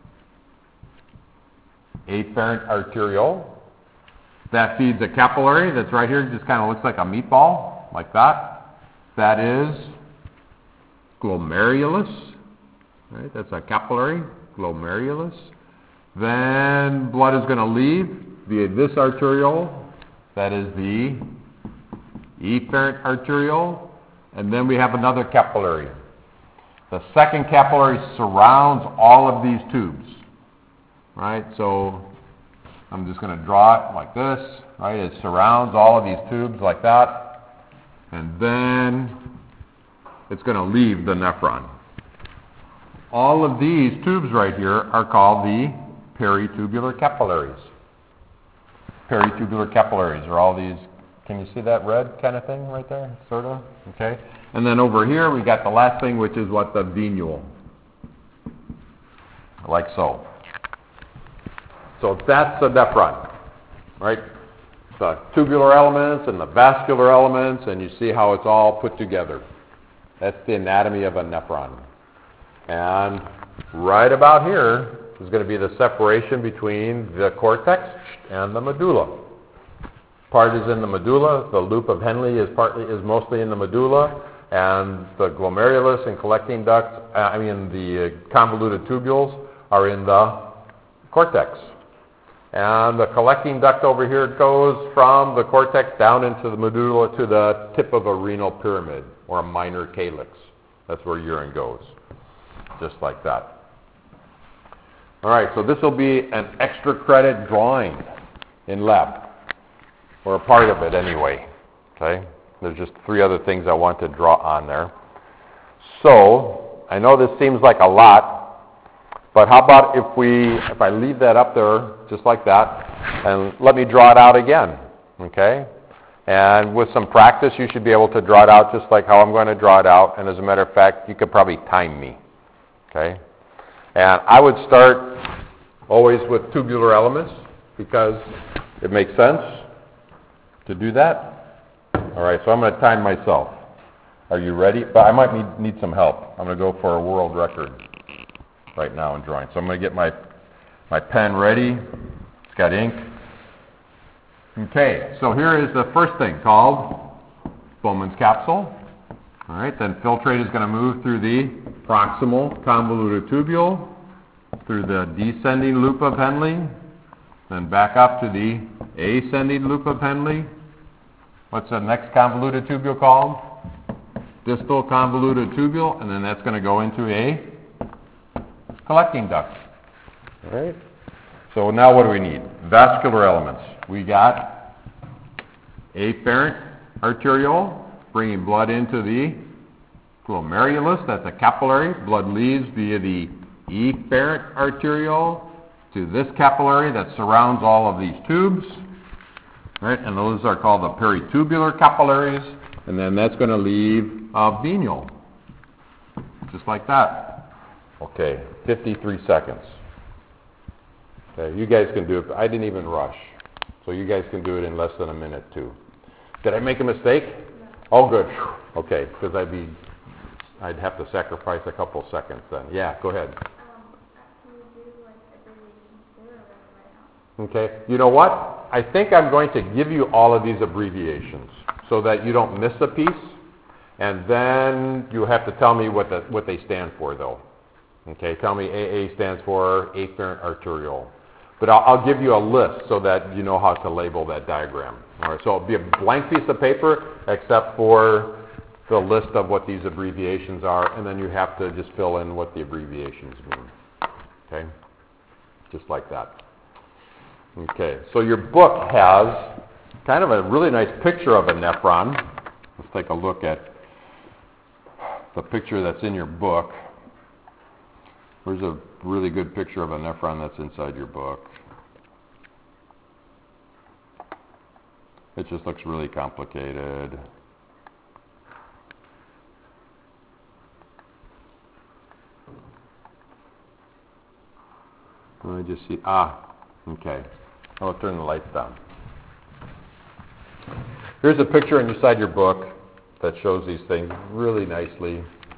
Afferent arteriole. That feeds a capillary that's right here. It just kind of looks like a meatball, like that. That is glomerulus. Right? That's a capillary, glomerulus. Then blood is going to leave via this arteriole. That is the efferent arteriole. And then we have another capillary. The second capillary surrounds all of these tubes. Right? So I'm just going to draw it like this. Right? It surrounds all of these tubes like that. And then it's going to leave the nephron. All of these tubes right here are called the peritubular capillaries. Peritubular capillaries are all these, can you see that red kind of thing right there? Sort of? Okay. And then over here we got the last thing, which is what? The venule. Like so. So that's the nephron. Right? The tubular elements and the vascular elements, and you see how it's all put together. That's the anatomy of a nephron. And right about here is going to be the separation between the cortex and the medulla. Part is in the medulla. The loop of Henle is partly is mostly in the medulla, and the glomerulus and collecting duct, uh, I mean the convoluted tubules, are in the cortex. And the collecting duct over here goes from the cortex down into the medulla to the tip of a renal pyramid, or a minor calyx. That's where urine goes, just like that. All right, so this will be an extra credit drawing in lab, or a part of it anyway. Okay, there's just three other things I want to draw on there. So I know this seems like a lot, But how about if we, if I leave that up there just like that, and let me draw it out again, okay? And with some practice, you should be able to draw it out just like how I'm going to draw it out. And as a matter of fact, you could probably time me, okay? And I would start always with tubular elements because it makes sense to do that. All right, so I'm going to time myself. Are you ready? But I might need, need some help. I'm going to go for a world record right now in drawing. So I'm going to get my, my pen ready. It's got ink. Okay, so here is the first thing called Bowman's capsule. All right, then filtrate is going to move through the proximal convoluted tubule, through the descending loop of Henle, then back up to the ascending loop of Henle. What's the next convoluted tubule called? Distal convoluted tubule, and then that's going to go into a collecting duct. All right. So now what do we need? Vascular elements. We got afferent arteriole, bringing blood into the glomerulus, that's a capillary. Blood leaves via the efferent arteriole to this capillary that surrounds all of these tubes. Right, and those are called the peritubular capillaries, and then that's going to leave a venule, just like that. Okay, fifty-three seconds. Okay, you guys can do it. I didn't even rush, so you guys can do it in less than a minute too. Did I make a mistake? Oh, good. Okay, because I'd be, I'd have to sacrifice a couple seconds then. Yeah, go ahead. Okay, you know what? I think I'm going to give you all of these abbreviations so that you don't miss a piece, and then you have to tell me what the, what they stand for, though. Okay, tell me A A stands for afferent arteriole. But I'll, I'll give you a list so that you know how to label that diagram. All right, so it'll be a blank piece of paper except for the list of what these abbreviations are, and then you have to just fill in what the abbreviations mean. Okay, just like that. Okay, so your book has kind of a really nice picture of a nephron. Let's take a look at the picture that's in your book. Here's a really good picture of a nephron that's inside your book. It just looks really complicated. Let me just see. Ah, okay. I'll turn the lights down. Here's a picture inside your book that shows these things really nicely.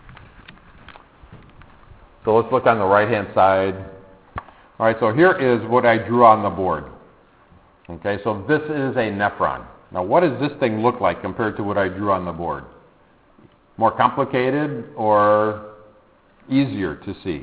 So let's look on the right-hand side. All right, so here is what I drew on the board. Okay, so this is a nephron. Now, what does this thing look like compared to what I drew on the board? More complicated or easier to see?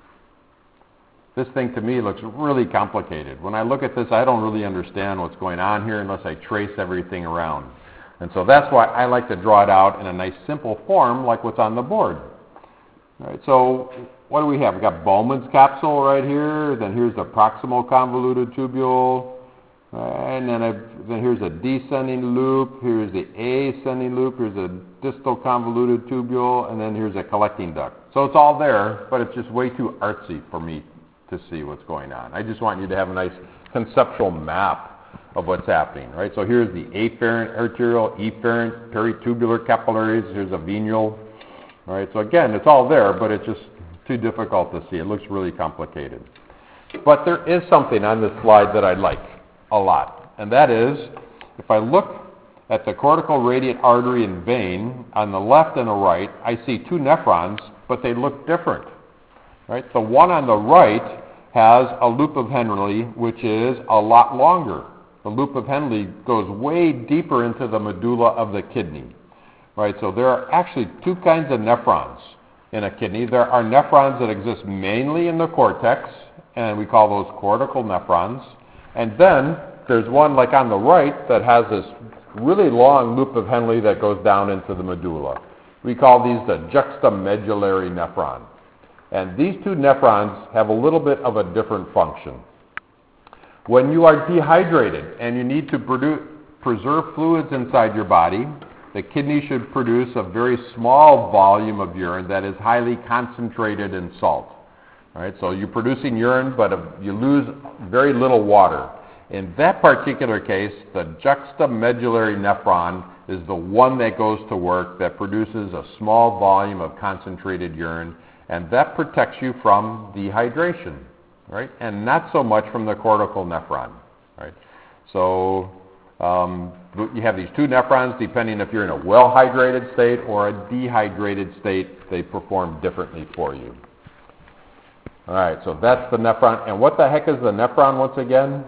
This thing to me looks really complicated. When I look at this, I don't really understand what's going on here unless I trace everything around. And so that's why I like to draw it out in a nice simple form like what's on the board. All right, so what do we have? We've got Bowman's capsule right here. Then here's the proximal convoluted tubule. And then, I've, then here's a descending loop. Here's the ascending loop. Here's a distal convoluted tubule. And then here's a collecting duct. So it's all there, but it's just way too artsy for me to see what's going on. I just want you to have a nice conceptual map of what's happening, right? So here's the afferent arteriole, efferent, peritubular capillaries. Here's a venule, right? So again, it's all there, but it's just too difficult to see. It looks really complicated. But there is something on this slide that I like a lot, and that is, if I look at the cortical radiate artery and vein, on the left and the right, I see two nephrons, but they look different. Right? The one on the right has a loop of Henle, which is a lot longer. The loop of Henle goes way deeper into the medulla of the kidney. Right? So there are actually two kinds of nephrons in a kidney. There are nephrons that exist mainly in the cortex, and we call those cortical nephrons. And then there's one like on the right that has this really long loop of Henle that goes down into the medulla. We call these the juxtamedullary nephron. And these two nephrons have a little bit of a different function. When you are dehydrated and you need to produce, preserve fluids inside your body, the kidney should produce a very small volume of urine that is highly concentrated in salt. All right, so you're producing urine, but you lose very little water. In that particular case, the juxtamedullary nephron is the one that goes to work that produces a small volume of concentrated urine, and that protects you from dehydration, right? And not so much from the cortical nephron, right? So um, you have these two nephrons, depending if you're in a well-hydrated state or a dehydrated state, they perform differently for you. All right, so that's the nephron. And what the heck is the nephron once again?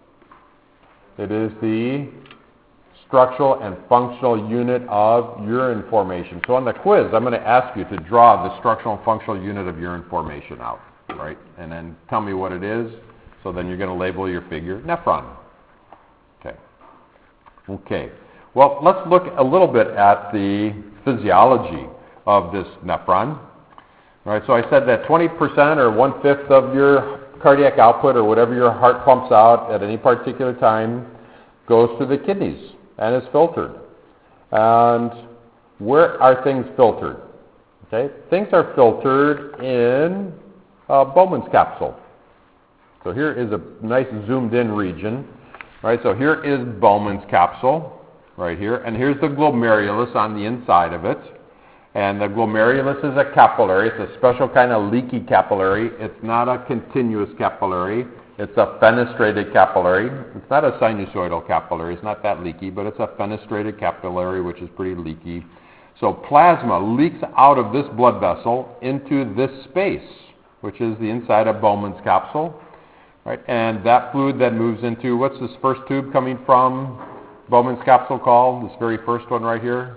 It is the structural and functional unit of urine formation. So on the quiz, I'm going to ask you to draw the structural and functional unit of urine formation out, right? And then tell me what it is. So then you're going to label your figure nephron. Okay. Okay. Well, let's look a little bit at the physiology of this nephron. All right, so I said that twenty percent or one-fifth of your cardiac output or whatever your heart pumps out at any particular time goes to the kidneys and is filtered. And where are things filtered? Okay, things are filtered in uh, Bowman's capsule. So here is a nice zoomed-in region. All right, so here is Bowman's capsule right here, and here's the glomerulus on the inside of it. And the glomerulus is a capillary. It's a special kind of leaky capillary. It's not a continuous capillary. It's a fenestrated capillary. It's not a sinusoidal capillary. It's not that leaky, but it's a fenestrated capillary, which is pretty leaky. So plasma leaks out of this blood vessel into this space, which is the inside of Bowman's capsule. Right? And that fluid then moves into, what's this first tube coming from Bowman's capsule called? This very first one right here?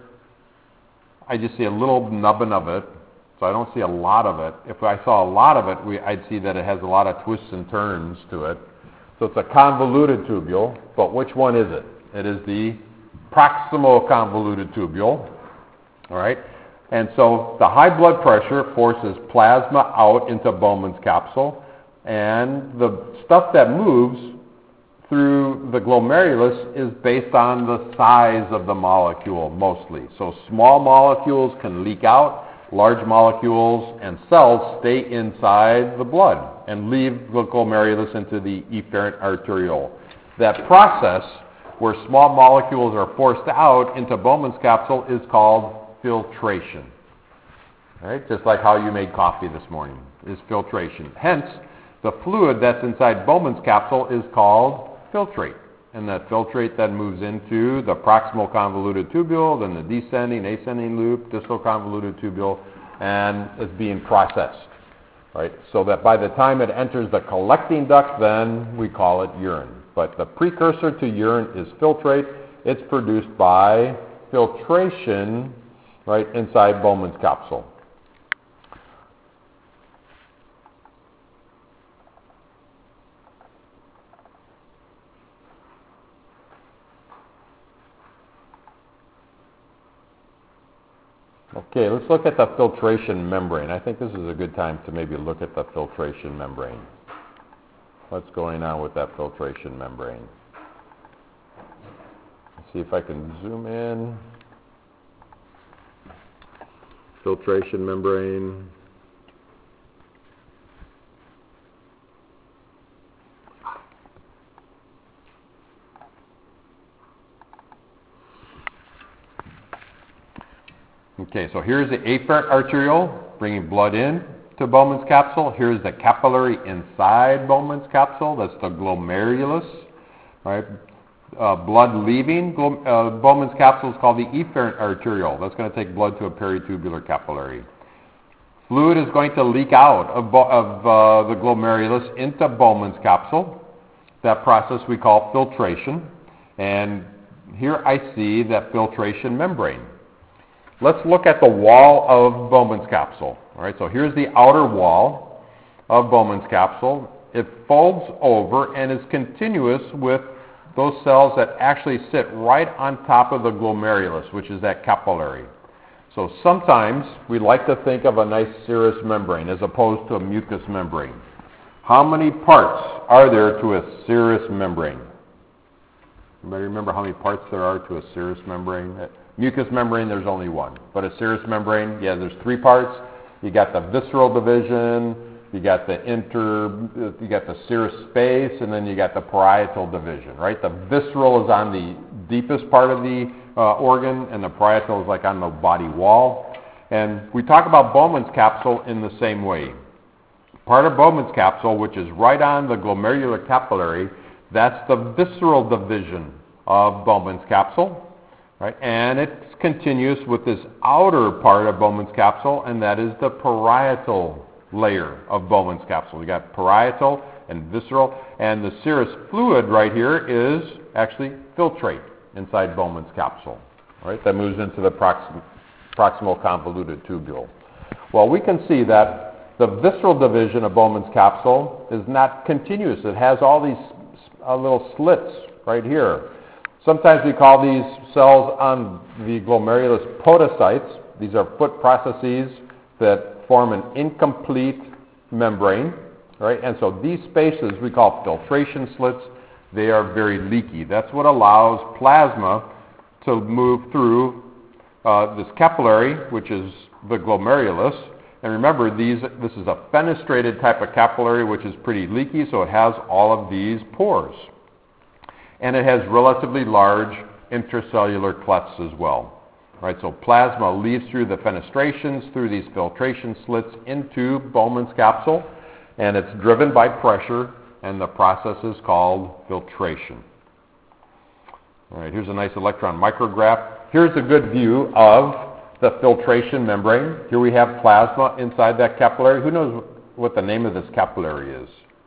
I just see a little nubbin of it, so I don't see a lot of it. If I saw a lot of it, we, I'd see that it has a lot of twists and turns to it. So it's a convoluted tubule, but which one is it? It is the proximal convoluted tubule, all right? And so the high blood pressure forces plasma out into Bowman's capsule, and the stuff that moves through the glomerulus is based on the size of the molecule mostly. So small molecules can leak out, large molecules and cells stay inside the blood and leave the glomerulus into the efferent arteriole. That process where small molecules are forced out into Bowman's capsule is called filtration. All right? Just like how you made coffee this morning is filtration. Hence, the fluid that's inside Bowman's capsule is called filtrate, and that filtrate then moves into the proximal convoluted tubule, then the descending, ascending loop, distal convoluted tubule, and is being processed, right? So that by the time it enters the collecting duct, then we call it urine. But the precursor to urine is filtrate. It's produced by filtration, right, inside Bowman's capsule. Okay, let's look at the filtration membrane. I think this is a good time to maybe look at the filtration membrane. What's going on with that filtration membrane? Let's see if I can zoom in. Filtration membrane. Okay, so here's the afferent arteriole, bringing blood in to Bowman's capsule. Here's the capillary inside Bowman's capsule. That's the glomerulus. Right? Uh, blood leaving uh, Bowman's capsule is called the efferent arteriole. That's going to take blood to a peritubular capillary. Fluid is going to leak out of, of uh, the glomerulus into Bowman's capsule. That process we call filtration. And here I see that filtration membrane. Let's look at the wall of Bowman's capsule. All right, so here's the outer wall of Bowman's capsule. It folds over and is continuous with those cells that actually sit right on top of the glomerulus, which is that capillary. So sometimes we like to think of a nice serous membrane as opposed to a mucous membrane. How many parts are there to a serous membrane? Anybody remember how many parts there are to a serous membrane? Mucous membrane, there's only one. But a serous membrane, yeah, there's three parts. You got the visceral division, you got the inter, you got the serous space, and then you got the parietal division, right? The visceral is on the deepest part of the uh, organ, and the parietal is like on the body wall. And we talk about Bowman's capsule in the same way. Part of Bowman's capsule, which is right on the glomerular capillary, that's the visceral division of Bowman's capsule, right? And it's continuous with this outer part of Bowman's capsule, and that is the parietal layer of Bowman's capsule. You got parietal and visceral, and the serous fluid right here is actually filtrate inside Bowman's capsule, right? That moves into the proxim- proximal convoluted tubule. Well, we can see that the visceral division of Bowman's capsule is not continuous. It has all these uh, little slits right here. Sometimes we call these cells on the glomerulus podocytes. These are foot processes that form an incomplete membrane, right? And so these spaces we call filtration slits. They are very leaky. That's what allows plasma to move through uh, this capillary, which is the glomerulus. And remember, these, this is a fenestrated type of capillary, which is pretty leaky, so it has all of these pores. And it has relatively large intracellular clefts as well. Right, so plasma leads through the fenestrations, through these filtration slits into Bowman's capsule, and it's driven by pressure, and the process is called filtration. All right, here's a nice electron micrograph. Here's a good view of the filtration membrane. Here we have plasma inside that capillary. Who knows what the name of this capillary is?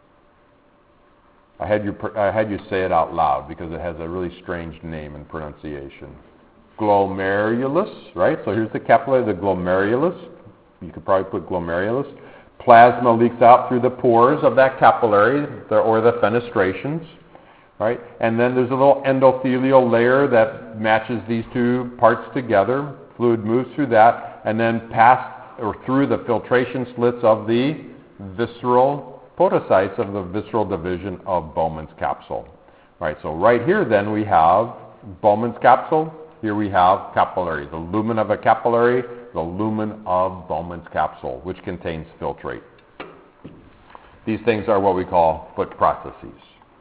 I had you, I had you say it out loud because it has a really strange name and pronunciation. Glomerulus, right? So here's the capillary, the glomerulus. You could probably put glomerulus. Plasma leaks out through the pores of that capillary, the, or the fenestrations, right? And then there's a little endothelial layer that matches these two parts together. Fluid moves through that, and then past or through the filtration slits of the visceral podocytes of the visceral division of Bowman's capsule. Right, so right here then we have Bowman's capsule. Here we have capillary, the lumen of a capillary, the lumen of Bowman's capsule, which contains filtrate. These things are what we call foot processes.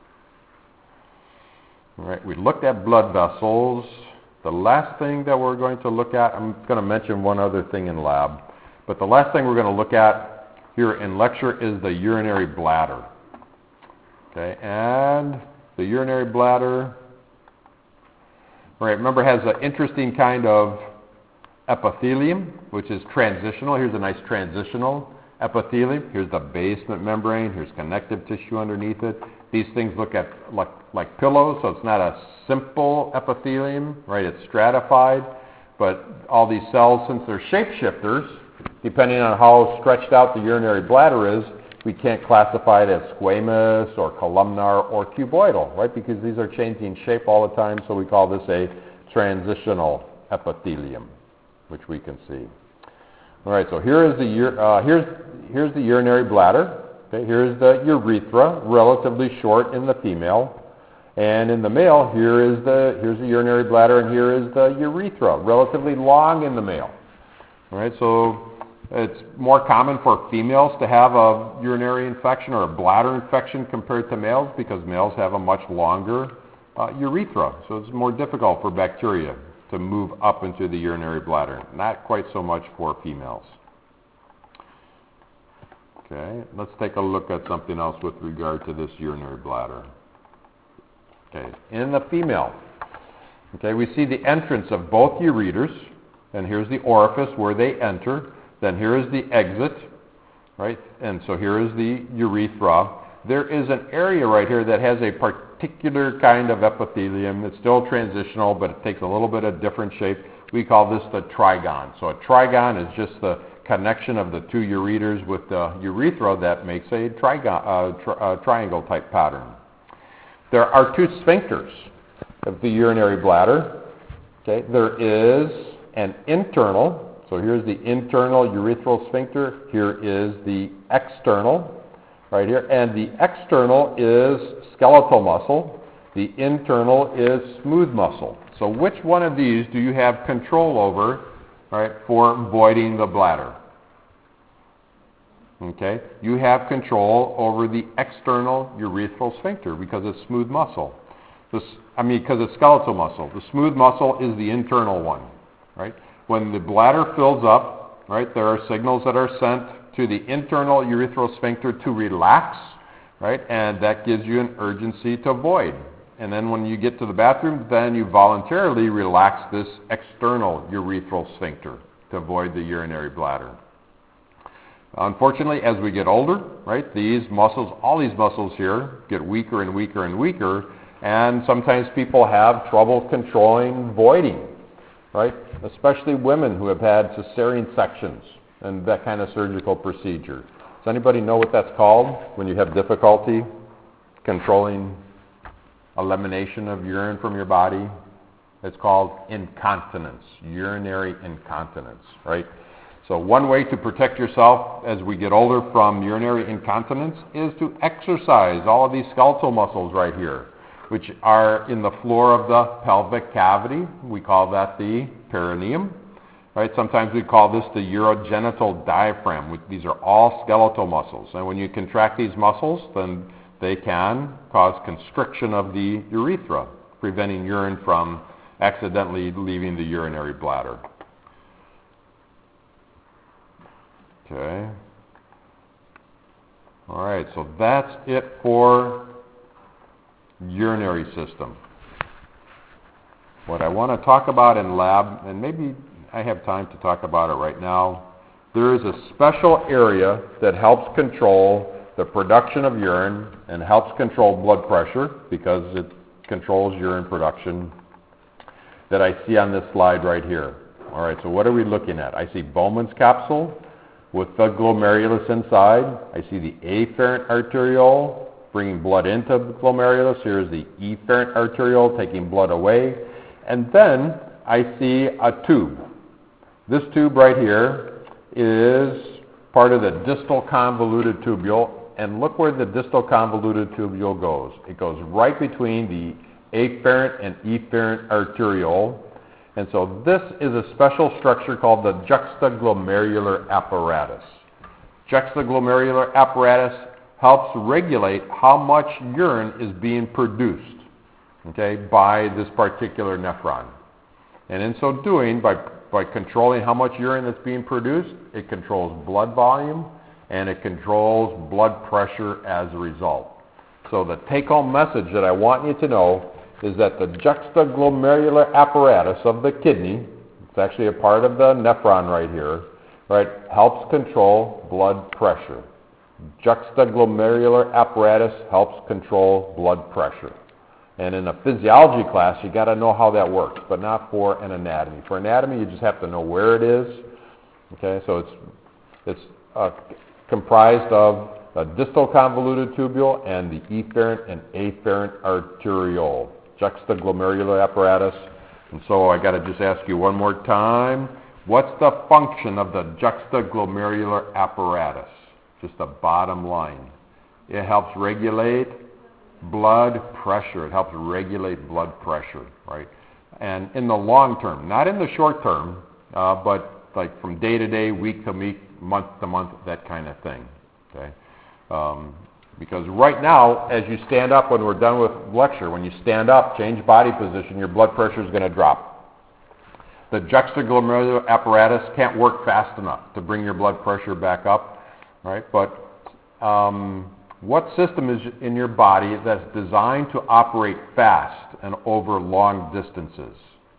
All right, we looked at blood vessels. The last thing that we're going to look at, I'm going to mention one other thing in lab, but the last thing we're going to look at here in lecture is the urinary bladder. Okay, and the urinary bladder, all right, remember, has an interesting kind of epithelium, which is transitional. Here's a nice transitional epithelium. Here's the basement membrane. Here's connective tissue underneath it. These things look at like, like pillows, so it's not a simple epithelium, right? It's stratified, but all these cells, since they're shapeshifters, depending on how stretched out the urinary bladder is, we can't classify it as squamous or columnar or cuboidal, right? Because these are changing shape all the time, so we call this a transitional epithelium, which we can see. All right, so here is the uh, here's here's the urinary bladder. Okay, here's the urethra, relatively short in the female, and in the male, here is the here's the urinary bladder, and here is the urethra, relatively long in the male. All right, so it's more common for females to have a urinary infection or a bladder infection compared to males because males have a much longer uh, urethra, so it's more difficult for bacteria to move up into the urinary bladder. Not quite so much for females. Okay, let's take a look at something else with regard to this urinary bladder. Okay, in the female, okay, we see the entrance of both ureters, and here's the orifice where they enter. Then here is the exit, right? And so here is the urethra. There is an area right here that has a particular kind of epithelium. It's still transitional, but it takes a little bit of different shape. We call this the trigon. So a trigon is just the connection of the two ureters with the urethra that makes a trigon, uh, tri- uh, triangle type pattern. There are two sphincters of the urinary bladder. Okay, there is an internal. So here's the internal urethral sphincter. Here is the external, right here. And the external is skeletal muscle. The internal is smooth muscle. So which one of these do you have control over, right, for voiding the bladder? okay, you have control over the external urethral sphincter because it's smooth muscle. This, I mean, because it's skeletal muscle. The smooth muscle is the internal one, right? When the bladder fills up, right, there are signals that are sent to the internal urethral sphincter to relax, right, and that gives you an urgency to void. And then when you get to the bathroom, then you voluntarily relax this external urethral sphincter to avoid the urinary bladder. Unfortunately, as we get older, right, these muscles, all these muscles here, get weaker and weaker and weaker, and sometimes people have trouble controlling voiding, right, especially women who have had cesarean sections and that kind of surgical procedure. Does anybody know what that's called when you have difficulty controlling elimination of urine from your body? It's called incontinence, urinary incontinence, right? So one way to protect yourself as we get older from urinary incontinence is to exercise all of these skeletal muscles right here, which are in the floor of the pelvic cavity. We call that the perineum, right? Sometimes we call this the urogenital diaphragm. These are all skeletal muscles. And when you contract these muscles, then they can cause constriction of the urethra, preventing urine from accidentally leaving the urinary bladder. Okay. All right, so that's it for urinary system. What I want to talk about in lab, and maybe I have time to talk about it right now, there is a special area that helps control the production of urine and helps control blood pressure because it controls urine production that I see on this slide right here. All right, so what are we looking at? I see Bowman's capsule with the glomerulus inside. I see the afferent arteriole bringing blood into the glomerulus. Here's the efferent arteriole taking blood away. And then I see a tube. This tube right here is part of the distal convoluted tubule. And look where the distal convoluted tubule goes. It goes right between the afferent and efferent arteriole. And so this is a special structure called the juxtaglomerular apparatus. Juxtaglomerular apparatus helps regulate how much urine is being produced, okay, by this particular nephron. And in so doing, by, by controlling how much urine that's being produced, it controls blood volume, and it controls blood pressure as a result. So the take-home message that I want you to know is that the juxtaglomerular apparatus of the kidney, it's actually a part of the nephron right here, right, helps control blood pressure. Juxtaglomerular apparatus helps control blood pressure. And in a physiology class, you got to know how that works, but not for an anatomy. For anatomy, you just have to know where it is. Okay, so it's it's uh, comprised of a distal convoluted tubule and the efferent and afferent arteriole. Juxtaglomerular apparatus. And so I got to just ask you one more time, what's the function of the juxtaglomerular apparatus? Just the bottom line. It helps regulate blood pressure. It helps regulate blood pressure, right? And in the long term, not in the short term, uh, but like from day to day, week to week, month to month, that kind of thing, okay? Um, because right now, as you stand up when we're done with lecture, when you stand up, change body position, your blood pressure is going to drop. The juxtaglomerular apparatus can't work fast enough to bring your blood pressure back up, right? But um, what system is in your body that's designed to operate fast and over long distances?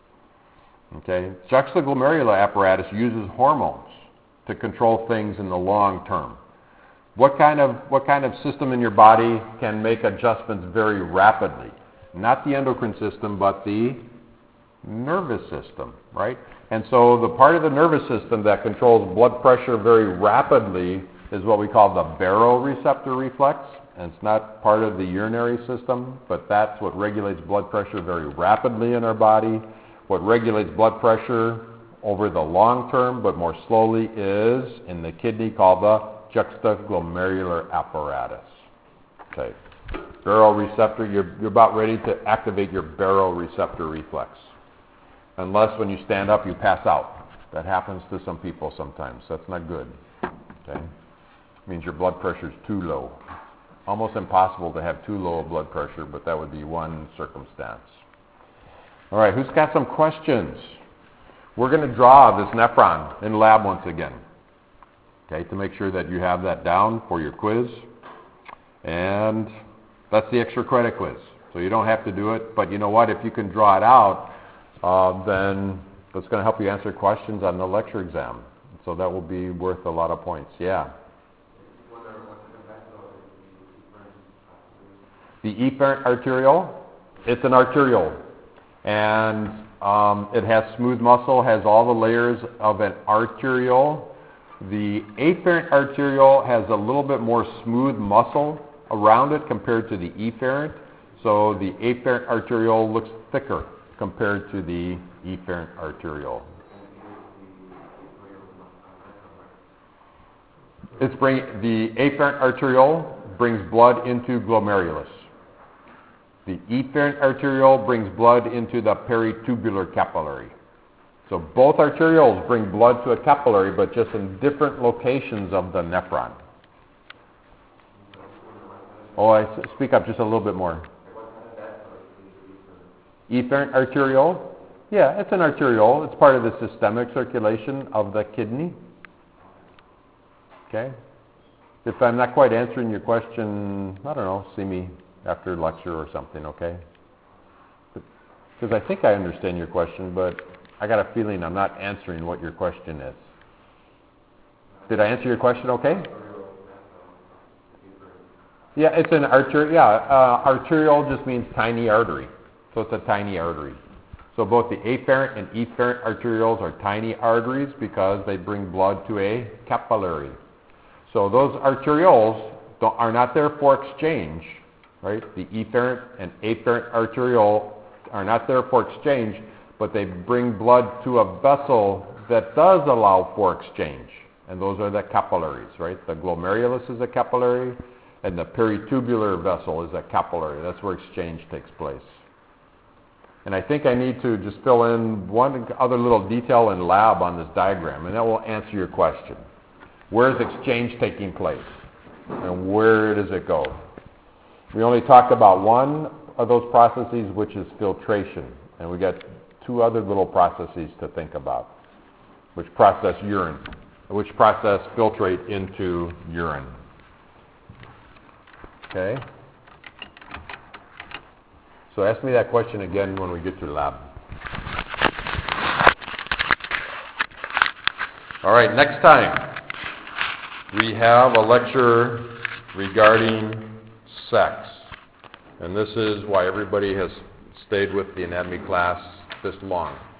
Okay, juxtaglomerular apparatus uses hormones to control things in the long term. What kind of what kind of system in your body can make adjustments very rapidly? Not the endocrine system, but the nervous system, right? And so the part of the nervous system that controls blood pressure very rapidly is what we call the baroreceptor reflex. And it's not part of the urinary system, but that's what regulates blood pressure very rapidly in our body. What regulates blood pressure over the long term, but more slowly, is in the kidney called the juxtaglomerular apparatus. Okay. Baroreceptor, you're, you're about ready to activate your baroreceptor reflex. Unless when you stand up, you pass out. That happens to some people sometimes. That's not good. Okay. means your blood pressure is too low. Almost impossible to have too low a blood pressure, but that would be one circumstance. All right, who's got some questions? We're going to draw this nephron in lab once again, okay, to make sure that you have that down for your quiz. And that's the extra credit quiz. So you don't have to do it, but you know what? If you can draw it out, uh, then that's going to help you answer questions on the lecture exam. So that will be worth a lot of points. Yeah. The efferent arteriole, it's an arteriole. And um, it has smooth muscle, has all the layers of an arteriole. The afferent arteriole has a little bit more smooth muscle around it compared to the efferent. So the afferent arteriole looks thicker compared to the efferent arteriole. It's bring, the afferent arteriole brings blood into glomerulus. The efferent arteriole brings blood into the peritubular capillary. So both arterioles bring blood to a capillary, but just in different locations of the nephron. Oh, I speak up just a little bit more. Efferent arteriole? Yeah, it's an arteriole. It's part of the systemic circulation of the kidney. Okay? If I'm not quite answering your question, I don't know, see me after lecture or something, okay? Because I think I understand your question, but I got a feeling I'm not answering what your question is. Did I answer your question okay? Yeah, it's an arteriole. Yeah, uh, arteriole just means tiny artery. So it's a tiny artery. So both the afferent and efferent arterioles are tiny arteries because they bring blood to a capillary. So those arterioles don't, are not there for exchange, right? The efferent and afferent arteriole are not there for exchange, but they bring blood to a vessel that does allow for exchange. And those are the capillaries, right? The glomerulus is a capillary, and the peritubular vessel is a capillary. That's where exchange takes place. And I think I need to just fill in one other little detail in lab on this diagram, and that will answer your question. Where is exchange taking place? And where does it go? We only talked about one of those processes, which is filtration. And we got two other little processes to think about, which process urine, which process filtrate into urine. Okay? So ask me that question again when we get to lab. All right, next time we have a lecture regarding sex. And this is why everybody has stayed with the anatomy class this long.